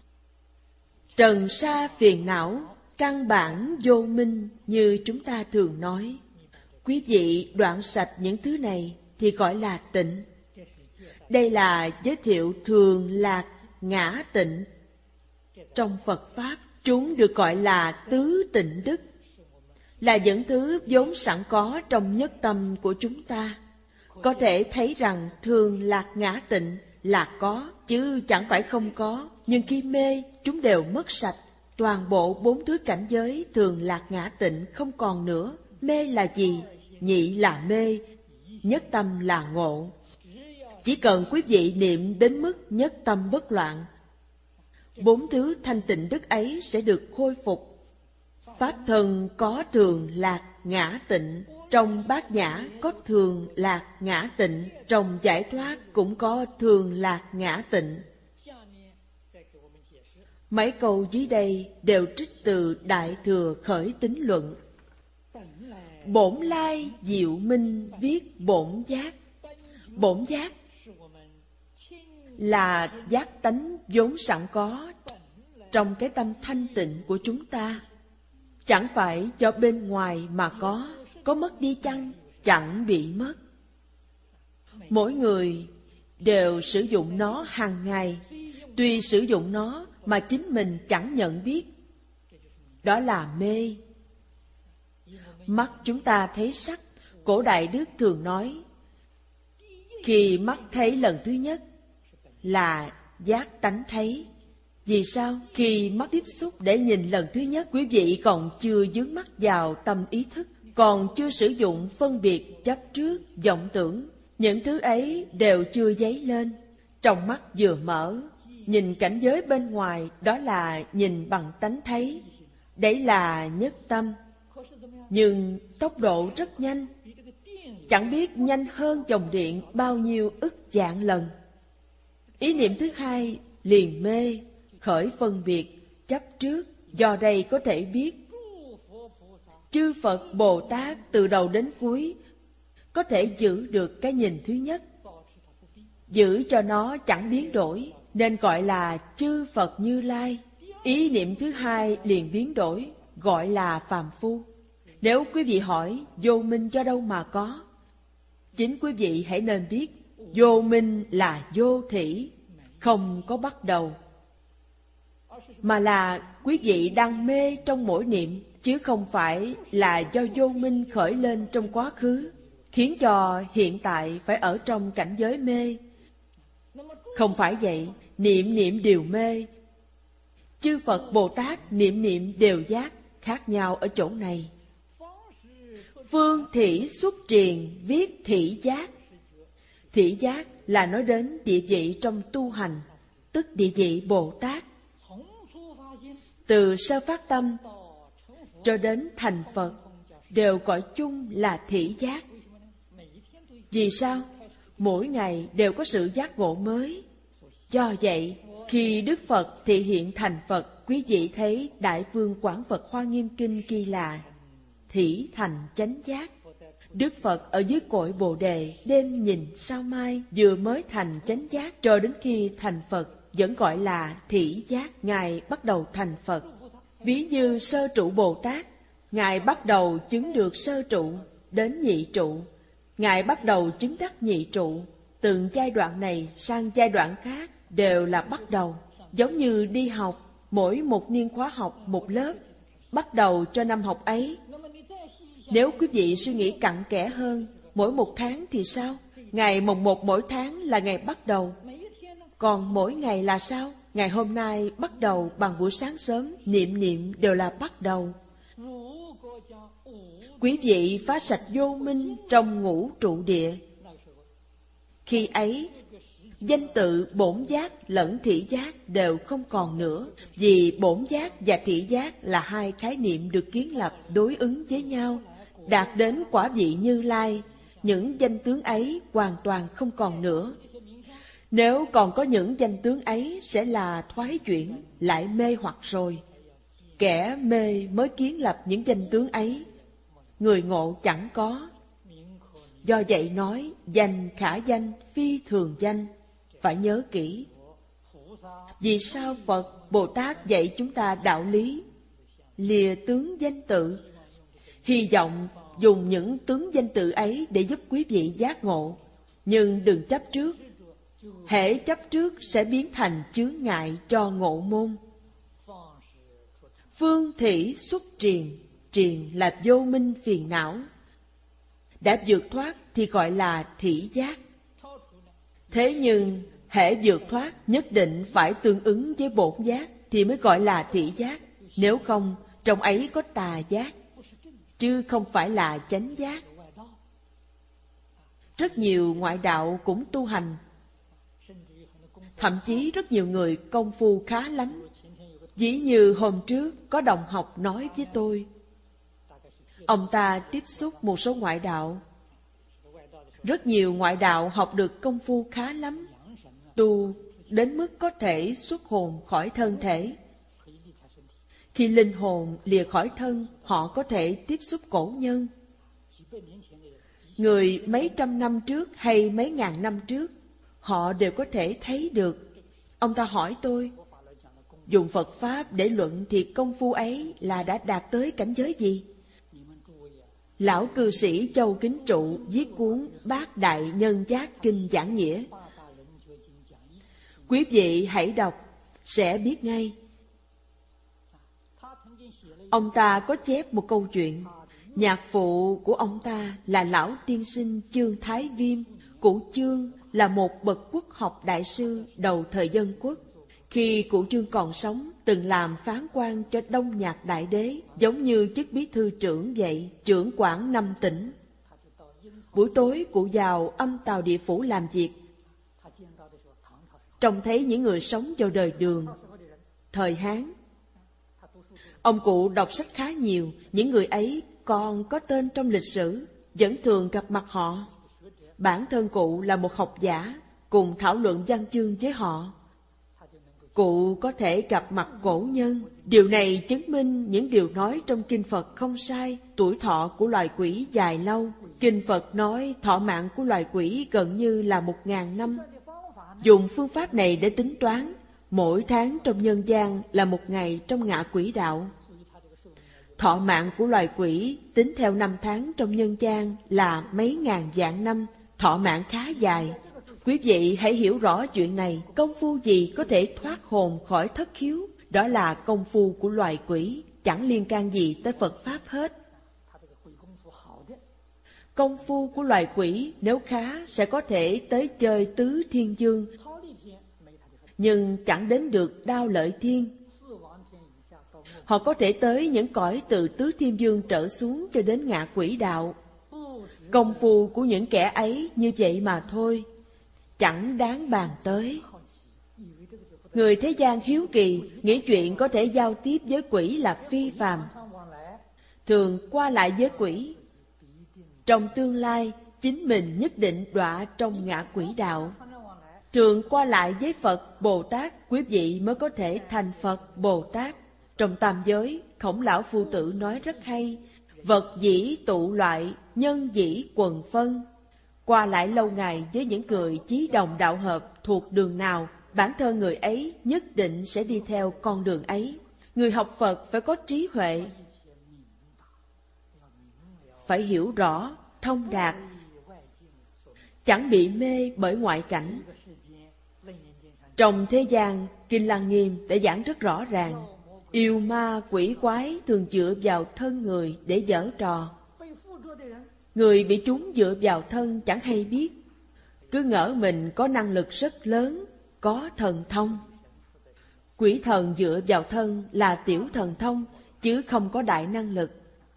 B: Trần sa phiền não, căn bản vô minh như chúng ta thường nói. Quý vị đoạn sạch những thứ này thì gọi là tịnh. Đây là giới thiệu thường lạc ngã tịnh. Trong Phật Pháp, chúng được gọi là tứ tịnh đức, là những thứ vốn sẵn có trong nhất tâm của chúng ta. Có thể thấy rằng thường lạc ngã tịnh là có, chứ chẳng phải không có. Nhưng khi mê, chúng đều mất sạch. Toàn bộ bốn thứ cảnh giới thường lạc ngã tịnh không còn nữa. Mê là gì? Nhị là mê, nhất tâm là ngộ. Chỉ cần quý vị niệm đến mức nhất tâm bất loạn, bốn thứ thanh tịnh đức ấy sẽ được khôi phục. Pháp thân có thường lạc ngã tịnh, trong bát nhã có thường lạc ngã tịnh, trong giải thoát cũng có thường lạc ngã tịnh. Mấy câu dưới đây đều trích từ Đại Thừa Khởi Tín Luận. Bổn lai diệu minh viết bổn giác. Bổn giác là giác tánh vốn sẵn có trong cái tâm thanh tịnh của chúng ta. Chẳng phải cho bên ngoài mà có, có mất đi chăng? Chẳng bị mất. Mỗi người đều sử dụng nó hàng ngày, tuy sử dụng nó mà chính mình chẳng nhận biết. Đó là mê. Mắt chúng ta thấy sắc, Cổ Đại Đức thường nói, khi mắt thấy lần thứ nhất là giác tánh thấy. Vì sao? Khi mắt tiếp xúc để nhìn lần thứ nhất, quý vị còn chưa dướng mắt vào tâm ý thức, còn chưa sử dụng phân biệt chấp trước, vọng tưởng. Những thứ ấy đều chưa dấy lên. Trong mắt vừa mở, nhìn cảnh giới bên ngoài, đó là nhìn bằng tánh thấy. Đấy là nhất tâm. Nhưng tốc độ rất nhanh, chẳng biết nhanh hơn dòng điện bao nhiêu ức vạn lần. Ý niệm thứ hai liền mê, khởi phân biệt, chấp trước. Do đây có thể biết chư Phật Bồ Tát từ đầu đến cuối có thể giữ được cái nhìn thứ nhất, giữ cho nó chẳng biến đổi, nên gọi là chư Phật Như Lai. Ý niệm thứ hai liền biến đổi, gọi là phàm phu. Nếu quý vị hỏi vô minh do đâu mà có, chính quý vị hãy nên biết vô minh là vô thỉ, không có bắt đầu, mà là quý vị đang mê trong mỗi niệm, chứ không phải là do vô minh khởi lên trong quá khứ, khiến cho hiện tại phải ở trong cảnh giới mê. Không phải vậy, niệm niệm đều mê. Chư Phật Bồ Tát niệm niệm đều giác, khác nhau ở chỗ này. Phương thị xuất triền viết thị giác. Thị giác là nói đến địa vị trong tu hành, tức địa vị Bồ Tát. Từ sơ phát tâm cho đến thành Phật đều gọi chung là thị giác. Vì sao? Mỗi ngày đều có sự giác ngộ mới. Do vậy, khi Đức Phật thị hiện thành Phật, quý vị thấy Đại Phương Quảng Phật Hoa Nghiêm Kinh ghi là thị thành chánh giác. Đức Phật ở dưới cội Bồ Đề đêm nhìn sao mai, vừa mới thành chánh giác cho đến khi thành Phật vẫn gọi là thị giác. Ngài bắt đầu thành Phật. Ví như sơ trụ Bồ Tát, Ngài bắt đầu chứng được sơ trụ, đến nhị trụ, Ngài bắt đầu chứng đắc nhị trụ. Từng giai đoạn này sang giai đoạn khác đều là bắt đầu. Giống như đi học, mỗi một niên khóa học một lớp, bắt đầu cho năm học ấy. Nếu quý vị suy nghĩ cặn kẽ hơn, mỗi một tháng thì sao? Ngày mồng một mỗi tháng là ngày bắt đầu. Còn mỗi ngày là sao? Ngày hôm nay bắt đầu bằng buổi sáng sớm, niệm niệm đều là bắt đầu. Quý vị phá sạch vô minh trong ngũ trụ địa. Khi ấy, danh tự bổn giác lẫn thị giác đều không còn nữa, vì bổn giác và thị giác là hai khái niệm được kiến lập đối ứng với nhau. Đạt đến quả vị Như Lai, những danh tướng ấy hoàn toàn không còn nữa. Nếu còn có những danh tướng ấy sẽ là thoái chuyển, lại mê hoặc rồi. Kẻ mê mới kiến lập những danh tướng ấy, người ngộ chẳng có. Do vậy nói, danh khả danh, phi thường danh, phải nhớ kỹ. Vì sao Phật, Bồ Tát dạy chúng ta đạo lý? Lìa tướng danh tự. Hy vọng dùng những tướng danh tự ấy để giúp quý vị giác ngộ. Nhưng đừng chấp trước. Hễ chấp trước sẽ biến thành chướng ngại cho ngộ môn. Phương thị xuất triền, triền là vô minh phiền não. Đã vượt thoát thì gọi là thị giác. Thế nhưng hễ vượt thoát nhất định phải tương ứng với bổn giác thì mới gọi là thị giác. Nếu không, trong ấy có tà giác, chứ không phải là chánh giác. Rất nhiều ngoại đạo cũng tu hành. Thậm chí rất nhiều người công phu khá lắm. Ví như hôm trước có đồng học nói với tôi, ông ta tiếp xúc một số ngoại đạo. Rất nhiều ngoại đạo học được công phu khá lắm, tu đến mức có thể xuất hồn khỏi thân thể. Khi linh hồn lìa khỏi thân, họ có thể tiếp xúc cổ nhân. Người mấy trăm năm trước hay mấy ngàn năm trước, họ đều có thể thấy được. Ông ta hỏi tôi, dùng Phật Pháp để luận thì công phu ấy là đã đạt tới cảnh giới gì? Lão cư sĩ Châu Kính Trụ viết cuốn Bát Đại Nhân Giác Kinh Giảng Nghĩa. Quý vị hãy đọc, sẽ biết ngay. Ông ta có chép một câu chuyện. Nhạc phụ của ông ta là lão tiên sinh Chương Thái Viêm. Cụ Chương là một bậc quốc học đại sư đầu thời Dân Quốc. Khi cụ Chương còn sống, từng làm phán quan cho Đông Nhạc Đại Đế, giống như chức bí thư trưởng vậy, trưởng quản năm tỉnh. Buổi tối cụ vào âm tào địa phủ làm việc. Trông thấy những người sống vào đời Đường, thời Hán. Ông cụ đọc sách khá nhiều, những người ấy còn có tên trong lịch sử, vẫn thường gặp mặt họ. Bản thân cụ là một học giả, cùng thảo luận văn chương với họ. Cụ có thể gặp mặt cổ nhân. Điều này chứng minh những điều nói trong Kinh Phật không sai. Tuổi thọ của loài quỷ dài lâu. Kinh Phật nói thọ mạng của loài quỷ gần như là một ngàn năm. Dùng phương pháp này để tính toán, mỗi tháng trong nhân gian là một ngày trong ngạ quỷ đạo. Thọ mạng của loài quỷ tính theo năm tháng trong nhân gian là mấy ngàn vạn năm, thọ mạng khá dài. Quý vị hãy hiểu rõ chuyện này. Công phu gì có thể thoát hồn khỏi thất khiếu? Đó là công phu của loài quỷ, chẳng liên can gì tới Phật Pháp hết. Công phu của loài quỷ nếu khá sẽ có thể tới chơi tứ thiên dương, nhưng chẳng đến được đao lợi thiên. Họ có thể tới những cõi từ tứ thiên dương trở xuống cho đến ngạ quỷ đạo. Công phu của những kẻ ấy như vậy mà thôi, chẳng đáng bàn tới. Người thế gian hiếu kỳ, nghĩ chuyện có thể giao tiếp với quỷ là phi phàm, thường qua lại với quỷ. Trong tương lai, chính mình nhất định đọa trong ngạ quỷ đạo. Thường qua lại với Phật, Bồ Tát, quý vị mới có thể thành Phật, Bồ Tát. Trong tam giới, Khổng Lão Phu Tử nói rất hay, vật dĩ tụ loại, nhân dĩ quần phân. Qua lại lâu ngày với những người chí đồng đạo hợp thuộc đường nào, bản thân người ấy nhất định sẽ đi theo con đường ấy. Người học Phật phải có trí huệ, phải hiểu rõ, thông đạt, chẳng bị mê bởi ngoại cảnh. Trong thế gian, Kinh Lăng Nghiêm đã giảng rất rõ ràng, yêu ma quỷ quái thường dựa vào thân người để giở trò. Người bị chúng dựa vào thân chẳng hay biết, cứ ngỡ mình có năng lực rất lớn, có thần thông. Quỷ thần dựa vào thân là tiểu thần thông, chứ không có đại năng lực.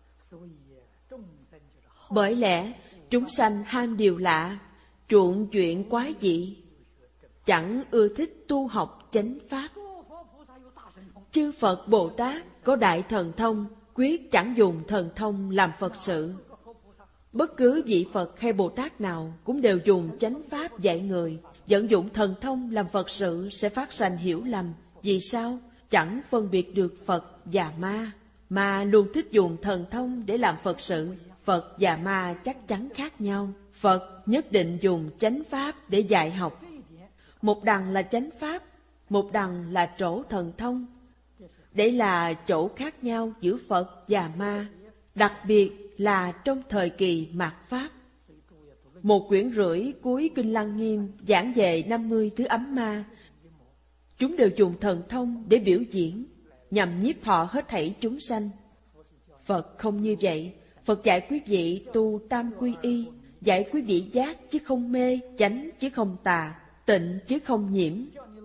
B: Bởi lẽ, chúng sanh ham điều lạ, chuộng chuyện quái dị, chẳng ưa thích tu học chánh pháp. Chư Phật Bồ Tát có đại thần thông, quyết chẳng dùng thần thông làm Phật sự. Bất cứ vị Phật hay Bồ Tát nào cũng đều dùng chánh pháp dạy người, vận dụng thần thông làm Phật sự sẽ phát sanh hiểu lầm. Vì sao? Chẳng phân biệt được Phật và ma, mà luôn thích dùng thần thông để làm Phật sự. Phật và ma chắc chắn khác nhau. Phật nhất định dùng chánh pháp để dạy học. Một đằng là chánh pháp, một đằng là chỗ thần thông. Đây là chỗ khác nhau giữa Phật và ma, đặc biệt là trong thời kỳ mạt Pháp. Một quyển rưỡi cuối Kinh Lăng Nghiêm giảng về năm mươi thứ ấm ma. Chúng đều dùng thần thông để biểu diễn, nhằm nhiếp thọ hết thảy chúng sanh. Phật không như vậy. Phật dạy quý vị tu tam quy y, dạy quý vị giác chứ không mê, chánh chứ không tà, tịnh chứ không nhiễm.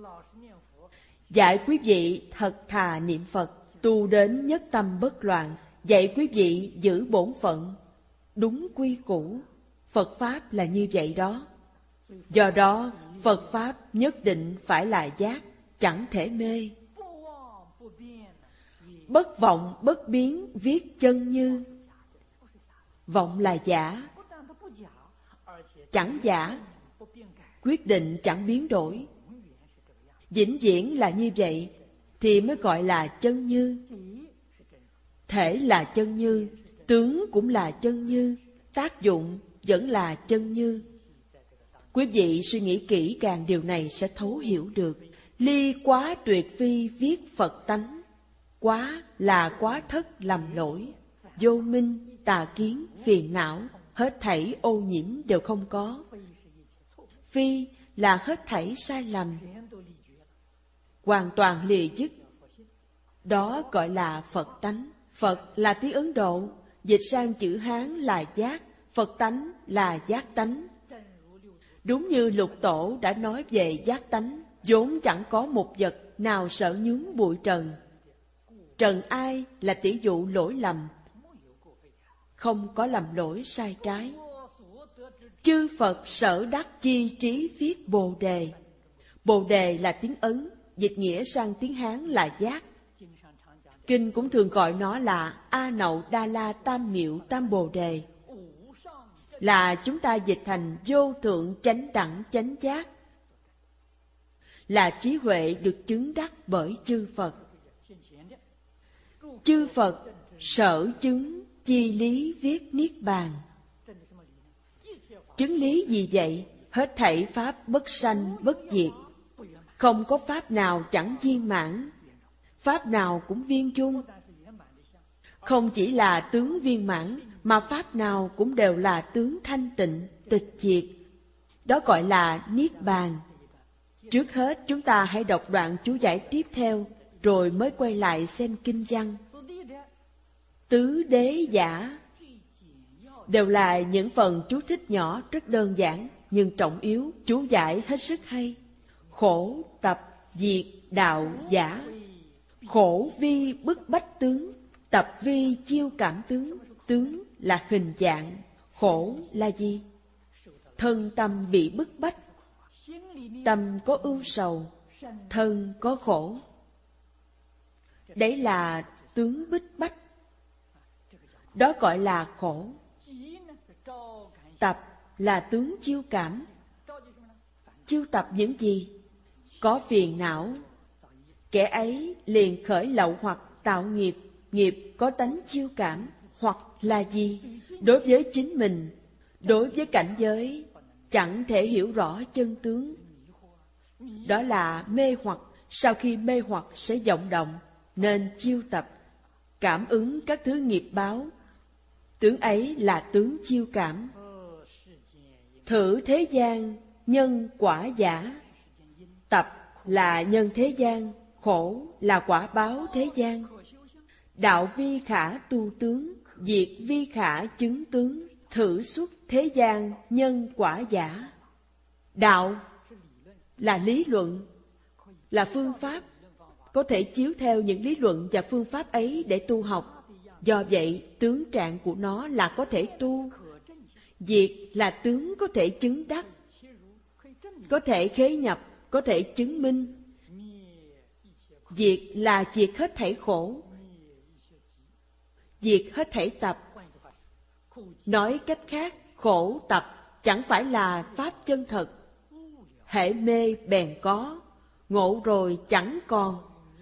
B: Dạy quý vị thật thà niệm Phật, tu đến nhất tâm bất loạn, dạy quý vị giữ bổn phận, đúng quy củ. Phật Pháp là như vậy đó. Do đó, Phật Pháp nhất định phải là giác, chẳng thể mê. Bất vọng bất biến viết chân như. Vọng là giả, chẳng giả, quyết định chẳng biến đổi. Vĩnh viễn là như vậy thì mới gọi là chân như. Thể là chân như, tướng cũng là chân như, tác dụng vẫn là chân như. Quý vị suy nghĩ kỹ càng điều này sẽ thấu hiểu được. Ly quá tuyệt phi viết Phật tánh. Quá là quá thất lầm lỗi, vô minh, tà kiến, phiền não, hết thảy ô nhiễm đều không có. Phi là hết thảy sai lầm, hoàn toàn lìa dứt. Đó gọi là Phật tánh. Phật là tiếng Ấn Độ, dịch sang chữ Hán là giác, Phật tánh là giác tánh. Đúng như Lục Tổ đã nói về giác tánh, vốn chẳng có một vật nào sợ nhướng bụi trần. Trần ai là tỷ dụ lỗi lầm, không có lầm lỗi sai trái. Chư Phật sở đắc chi trí viết Bồ Đề. Bồ Đề là tiếng Ấn, dịch nghĩa sang tiếng Hán là giác. Kinh cũng thường gọi nó là A Nậu Đa La Tam Miệu Tam Bồ Đề, là chúng ta dịch thành vô thượng chánh đẳng chánh giác, là trí huệ được chứng đắc bởi chư Phật. Chư Phật sở chứng chi lý viết niết bàn. Chứng lý gì vậy? Hết thảy pháp bất sanh bất diệt, không có pháp nào chẳng viên mãn, pháp nào cũng viên dung. Không chỉ là tướng viên mãn, mà pháp nào cũng đều là tướng thanh tịnh, tịch diệt. Đó gọi là niết bàn. Trước hết chúng ta hãy đọc đoạn chú giải tiếp theo, rồi mới quay lại xem kinh văn. Tứ đế giả đều là những phần chú thích nhỏ rất đơn giản, nhưng trọng yếu, chú giải hết sức hay. Khổ tập diệt đạo giả. Khổ vi bức bách tướng, tập vi chiêu cảm tướng. Tướng là hình dạng, khổ là gì? Thân tâm bị bức bách, tâm có ưu sầu, thân có khổ. Đấy là tướng bức bách, đó gọi là khổ. Tập là tướng chiêu cảm. Chiêu tập những gì? Có phiền não, kẻ ấy liền khởi lậu hoặc tạo nghiệp, nghiệp có tánh chiêu cảm. hoặc là gì? Đối với chính mình, đối với cảnh giới, chẳng thể hiểu rõ chân tướng. Đó là mê hoặc. Sau khi mê hoặc sẽ vọng động, nên chiêu tập, cảm ứng các thứ nghiệp báo. Tướng ấy là tướng chiêu cảm. Thử thế gian, nhân quả giả. Tập là nhân thế gian, khổ là quả báo thế gian. Đạo vi khả tu tướng, diệt vi khả chứng tướng. Thử xuất thế gian, nhân quả giả. Đạo là lý luận, là phương pháp, có thể chiếu theo những lý luận và phương pháp ấy để tu học. Do vậy, tướng trạng của nó là có thể tu. Diệt là tướng có thể chứng đắc, có thể khế nhập, có thể chứng minh. Diệt là diệt hết thảy khổ, diệt hết thảy tập. Nói cách khác, khổ tập chẳng phải là pháp chân thật. Hễ mê bèn có, ngộ rồi chẳng còn.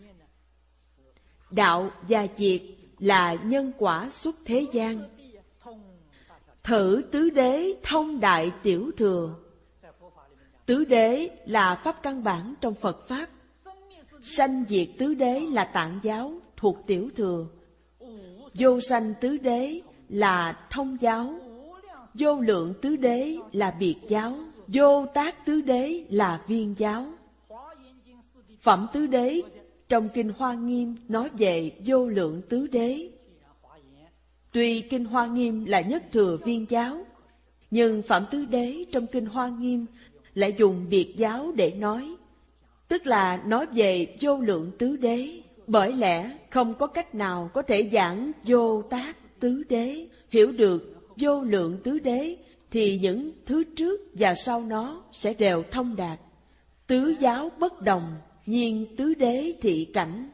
B: Đạo và diệt là nhân quả xuất thế gian. Thử tứ đế thông đại tiểu thừa. Tứ đế là pháp căn bản trong Phật Pháp. Sanh diệt tứ đế là tạng giáo, thuộc tiểu thừa. Vô sanh tứ đế là thông giáo. Vô lượng tứ đế là biệt giáo. Vô tác tứ đế là viên giáo. Phẩm tứ đế trong Kinh Hoa Nghiêm nói về vô lượng tứ đế. Tuy Kinh Hoa Nghiêm là nhất thừa viên giáo, nhưng Phẩm tứ đế trong Kinh Hoa Nghiêm lại dùng biệt giáo để nói, tức là nói về vô lượng tứ đế. Bởi lẽ không có cách nào có thể giảng vô tác tứ đế. Hiểu được vô lượng tứ đế thì những thứ trước và sau nó sẽ đều thông đạt. Tứ giáo bất đồng, nhiên tứ đế thị cảnh.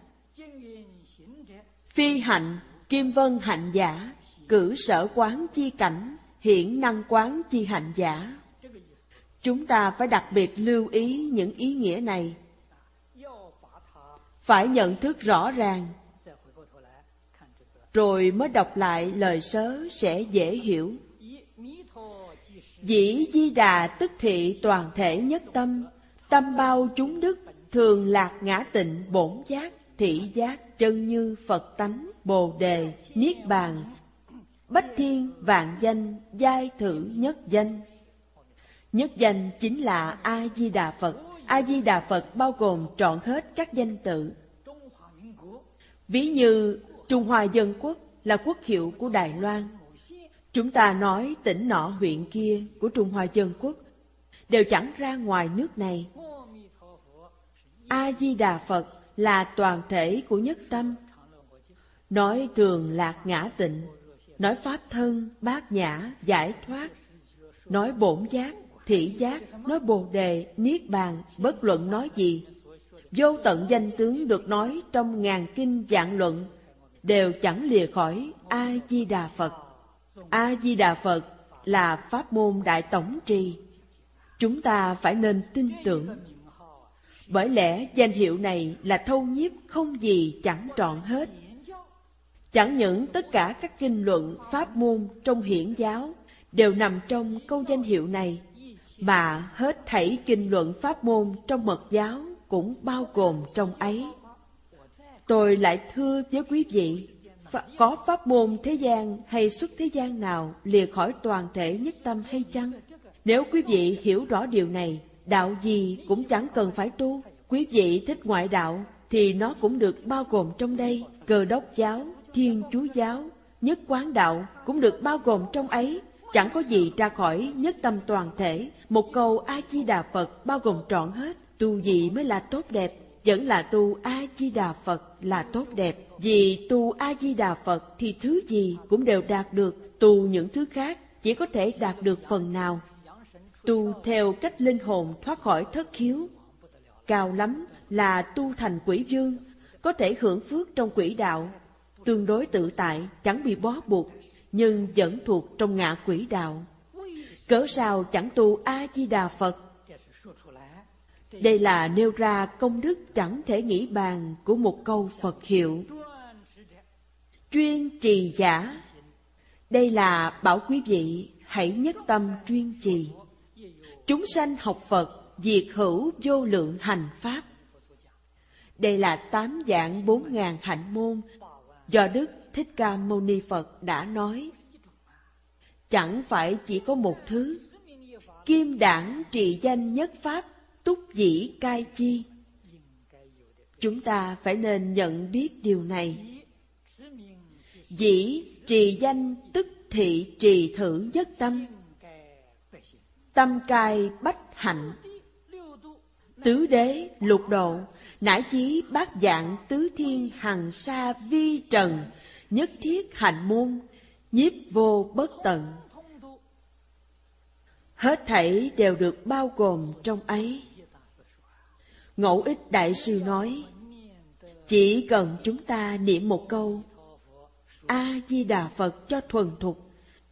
B: Phi hạnh, kim vân hạnh giả. Cử sở quán chi cảnh, hiển năng quán chi hạnh giả. Chúng ta phải đặc biệt lưu ý những ý nghĩa này. Phải nhận thức rõ ràng, rồi mới đọc lại lời sớ sẽ dễ hiểu. Dĩ Di Đà tức thị toàn thể nhất tâm. Tâm bao chúng đức, thường lạc ngã tịnh bổn giác. Thị giác chân như Phật tánh, Bồ đề, Niết bàn. Bách thiên vạn danh, giai thử nhất danh. Nhất danh chính là A-di-đà Phật. A-di-đà Phật bao gồm trọn hết các danh tự. Ví như Trung Hoa Dân Quốc là quốc hiệu của Đài Loan. Chúng ta nói tỉnh nọ huyện kia của Trung Hoa Dân Quốc đều chẳng ra ngoài nước này. A-di-đà Phật là toàn thể của nhất tâm. Nói thường lạc ngã tịnh, nói pháp thân, bát nhã, giải thoát, nói bổn giác, thị giác, nói bồ đề, niết bàn, bất luận nói gì. Vô tận danh tướng được nói trong ngàn kinh vạn luận đều chẳng lìa khỏi A-di-đà Phật. A-di-đà Phật là pháp môn đại tổng trì. Chúng ta phải nên tin tưởng. Bởi lẽ danh hiệu này là thâu nhiếp không gì chẳng trọn hết. Chẳng những tất cả các kinh luận pháp môn trong hiển giáo đều nằm trong câu danh hiệu này, mà hết thảy kinh luận pháp môn trong mật giáo cũng bao gồm trong ấy. Tôi lại thưa với quý vị, có pháp môn thế gian hay xuất thế gian nào lìa khỏi toàn thể nhất tâm hay chăng? Nếu quý vị hiểu rõ điều này, đạo gì cũng chẳng cần phải tu. Quý vị thích ngoại đạo thì nó cũng được bao gồm trong đây. Cơ đốc giáo, Thiên Chúa giáo, Nhất Quán đạo cũng được bao gồm trong ấy. Chẳng có gì ra khỏi nhất tâm toàn thể. Một câu A-di-đà Phật bao gồm trọn hết. Tu gì mới là tốt đẹp? Vẫn là tu A-di-đà Phật là tốt đẹp. Vì tu A-di-đà Phật thì thứ gì cũng đều đạt được. Tu những thứ khác chỉ có thể đạt được phần nào. Tu theo cách linh hồn thoát khỏi thất khiếu, cao lắm là tu thành quỷ vương, có thể hưởng phước trong quỷ đạo, tương đối tự tại, chẳng bị bó buộc, nhưng vẫn thuộc trong ngạ quỷ đạo. Cớ sao chẳng tu A-di-đà Phật? Đây là nêu ra công đức chẳng thể nghĩ bàn của một câu Phật hiệu. Chuyên trì giả, Đây là bảo quý vị hãy nhất tâm chuyên trì. Chúng sanh học Phật, diệt hữu vô lượng hành pháp. Đây là tám dạng bốn ngàn hạnh môn do Đức Thích Ca Mâu Ni Phật đã nói. Chẳng phải chỉ có một thứ. Kim đản trì danh nhất pháp, túc dĩ cai chi. Chúng ta phải nên nhận biết điều này. Dĩ trì danh tức thị trì thử nhất tâm. Tâm cai bách hạnh. Tứ đế lục độ, nải chí bát dạng tứ thiên hằng sa vi trần, nhất thiết hạnh môn, nhiếp vô bất tận. Hết thảy đều được bao gồm trong ấy. Ngẫu Ích Đại Sư nói, chỉ cần chúng ta niệm một câu A-di-đà Phật cho thuần thục,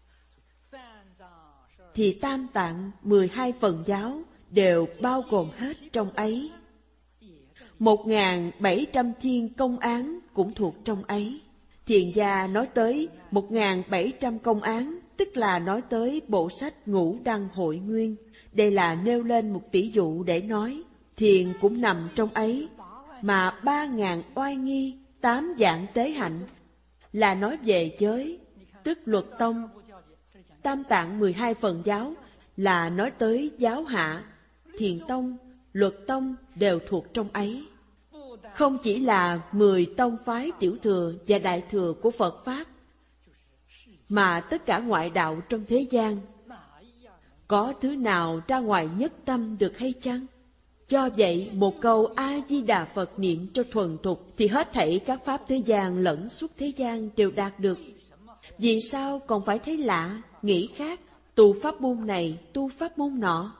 B: thì tam tạng mười hai phần giáo đều bao gồm hết trong ấy. Một ngàn bảy trăm thiên công án cũng thuộc trong ấy. Thiền gia nói tới một ngàn bảy trăm công án, tức là nói tới bộ sách Ngũ Đăng Hội Nguyên. Đây là nêu lên một tỷ dụ để nói, thiền cũng nằm trong ấy. Mà ba ngàn oai nghi, tám dạng tế hạnh là nói về giới, tức luật tông. Tam tạng mười hai phần giáo là nói tới giáo hạ, thiền tông, luật tông đều thuộc trong ấy. Không chỉ là mười tông phái tiểu thừa và đại thừa của Phật Pháp, mà tất cả ngoại đạo trong thế gian. Có thứ nào ra ngoài nhất tâm được hay chăng? Do vậy, một câu A-di-đà Phật niệm cho thuần thục, thì hết thảy các pháp thế gian lẫn suốt thế gian đều đạt được. Vì sao còn phải thấy lạ, nghĩ khác, tu pháp môn này, tu pháp môn nọ?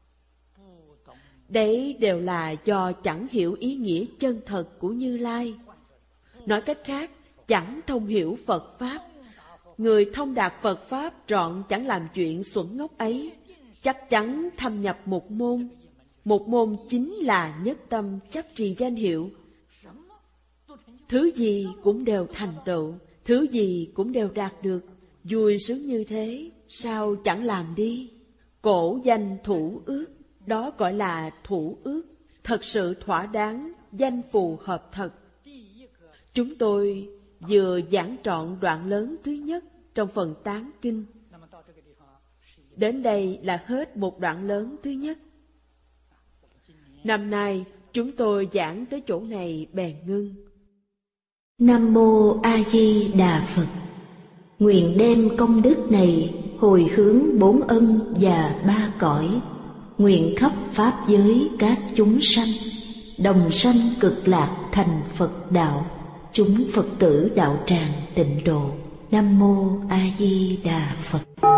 B: Đấy đều là do chẳng hiểu ý nghĩa chân thật của Như Lai. Nói cách khác, chẳng thông hiểu Phật Pháp. Người thông đạt Phật Pháp trọn chẳng làm chuyện xuẩn ngốc ấy, chắc chắn thâm nhập một môn. Một môn chính là nhất tâm chấp trì danh hiệu. Thứ gì cũng đều thành tựu, thứ gì cũng đều đạt được. Vui sướng như thế, sao chẳng làm đi? Cổ danh thủ ước, đó gọi là thủ ước, thật sự thỏa đáng, danh phù hợp thật. Chúng tôi vừa giảng trọn đoạn lớn thứ nhất trong phần tán kinh. Đến đây là hết một đoạn lớn thứ nhất. Năm nay chúng tôi giảng tới chỗ này bèn ngưng.
A: Nam Mô A Di Đà Phật. Nguyện đem công đức này hồi hướng bốn ân và ba cõi, nguyện khắp pháp giới các chúng sanh đồng sanh cực lạc thành Phật đạo, chúng Phật tử đạo tràng tịnh độ. Nam Mô A Di Đà Phật.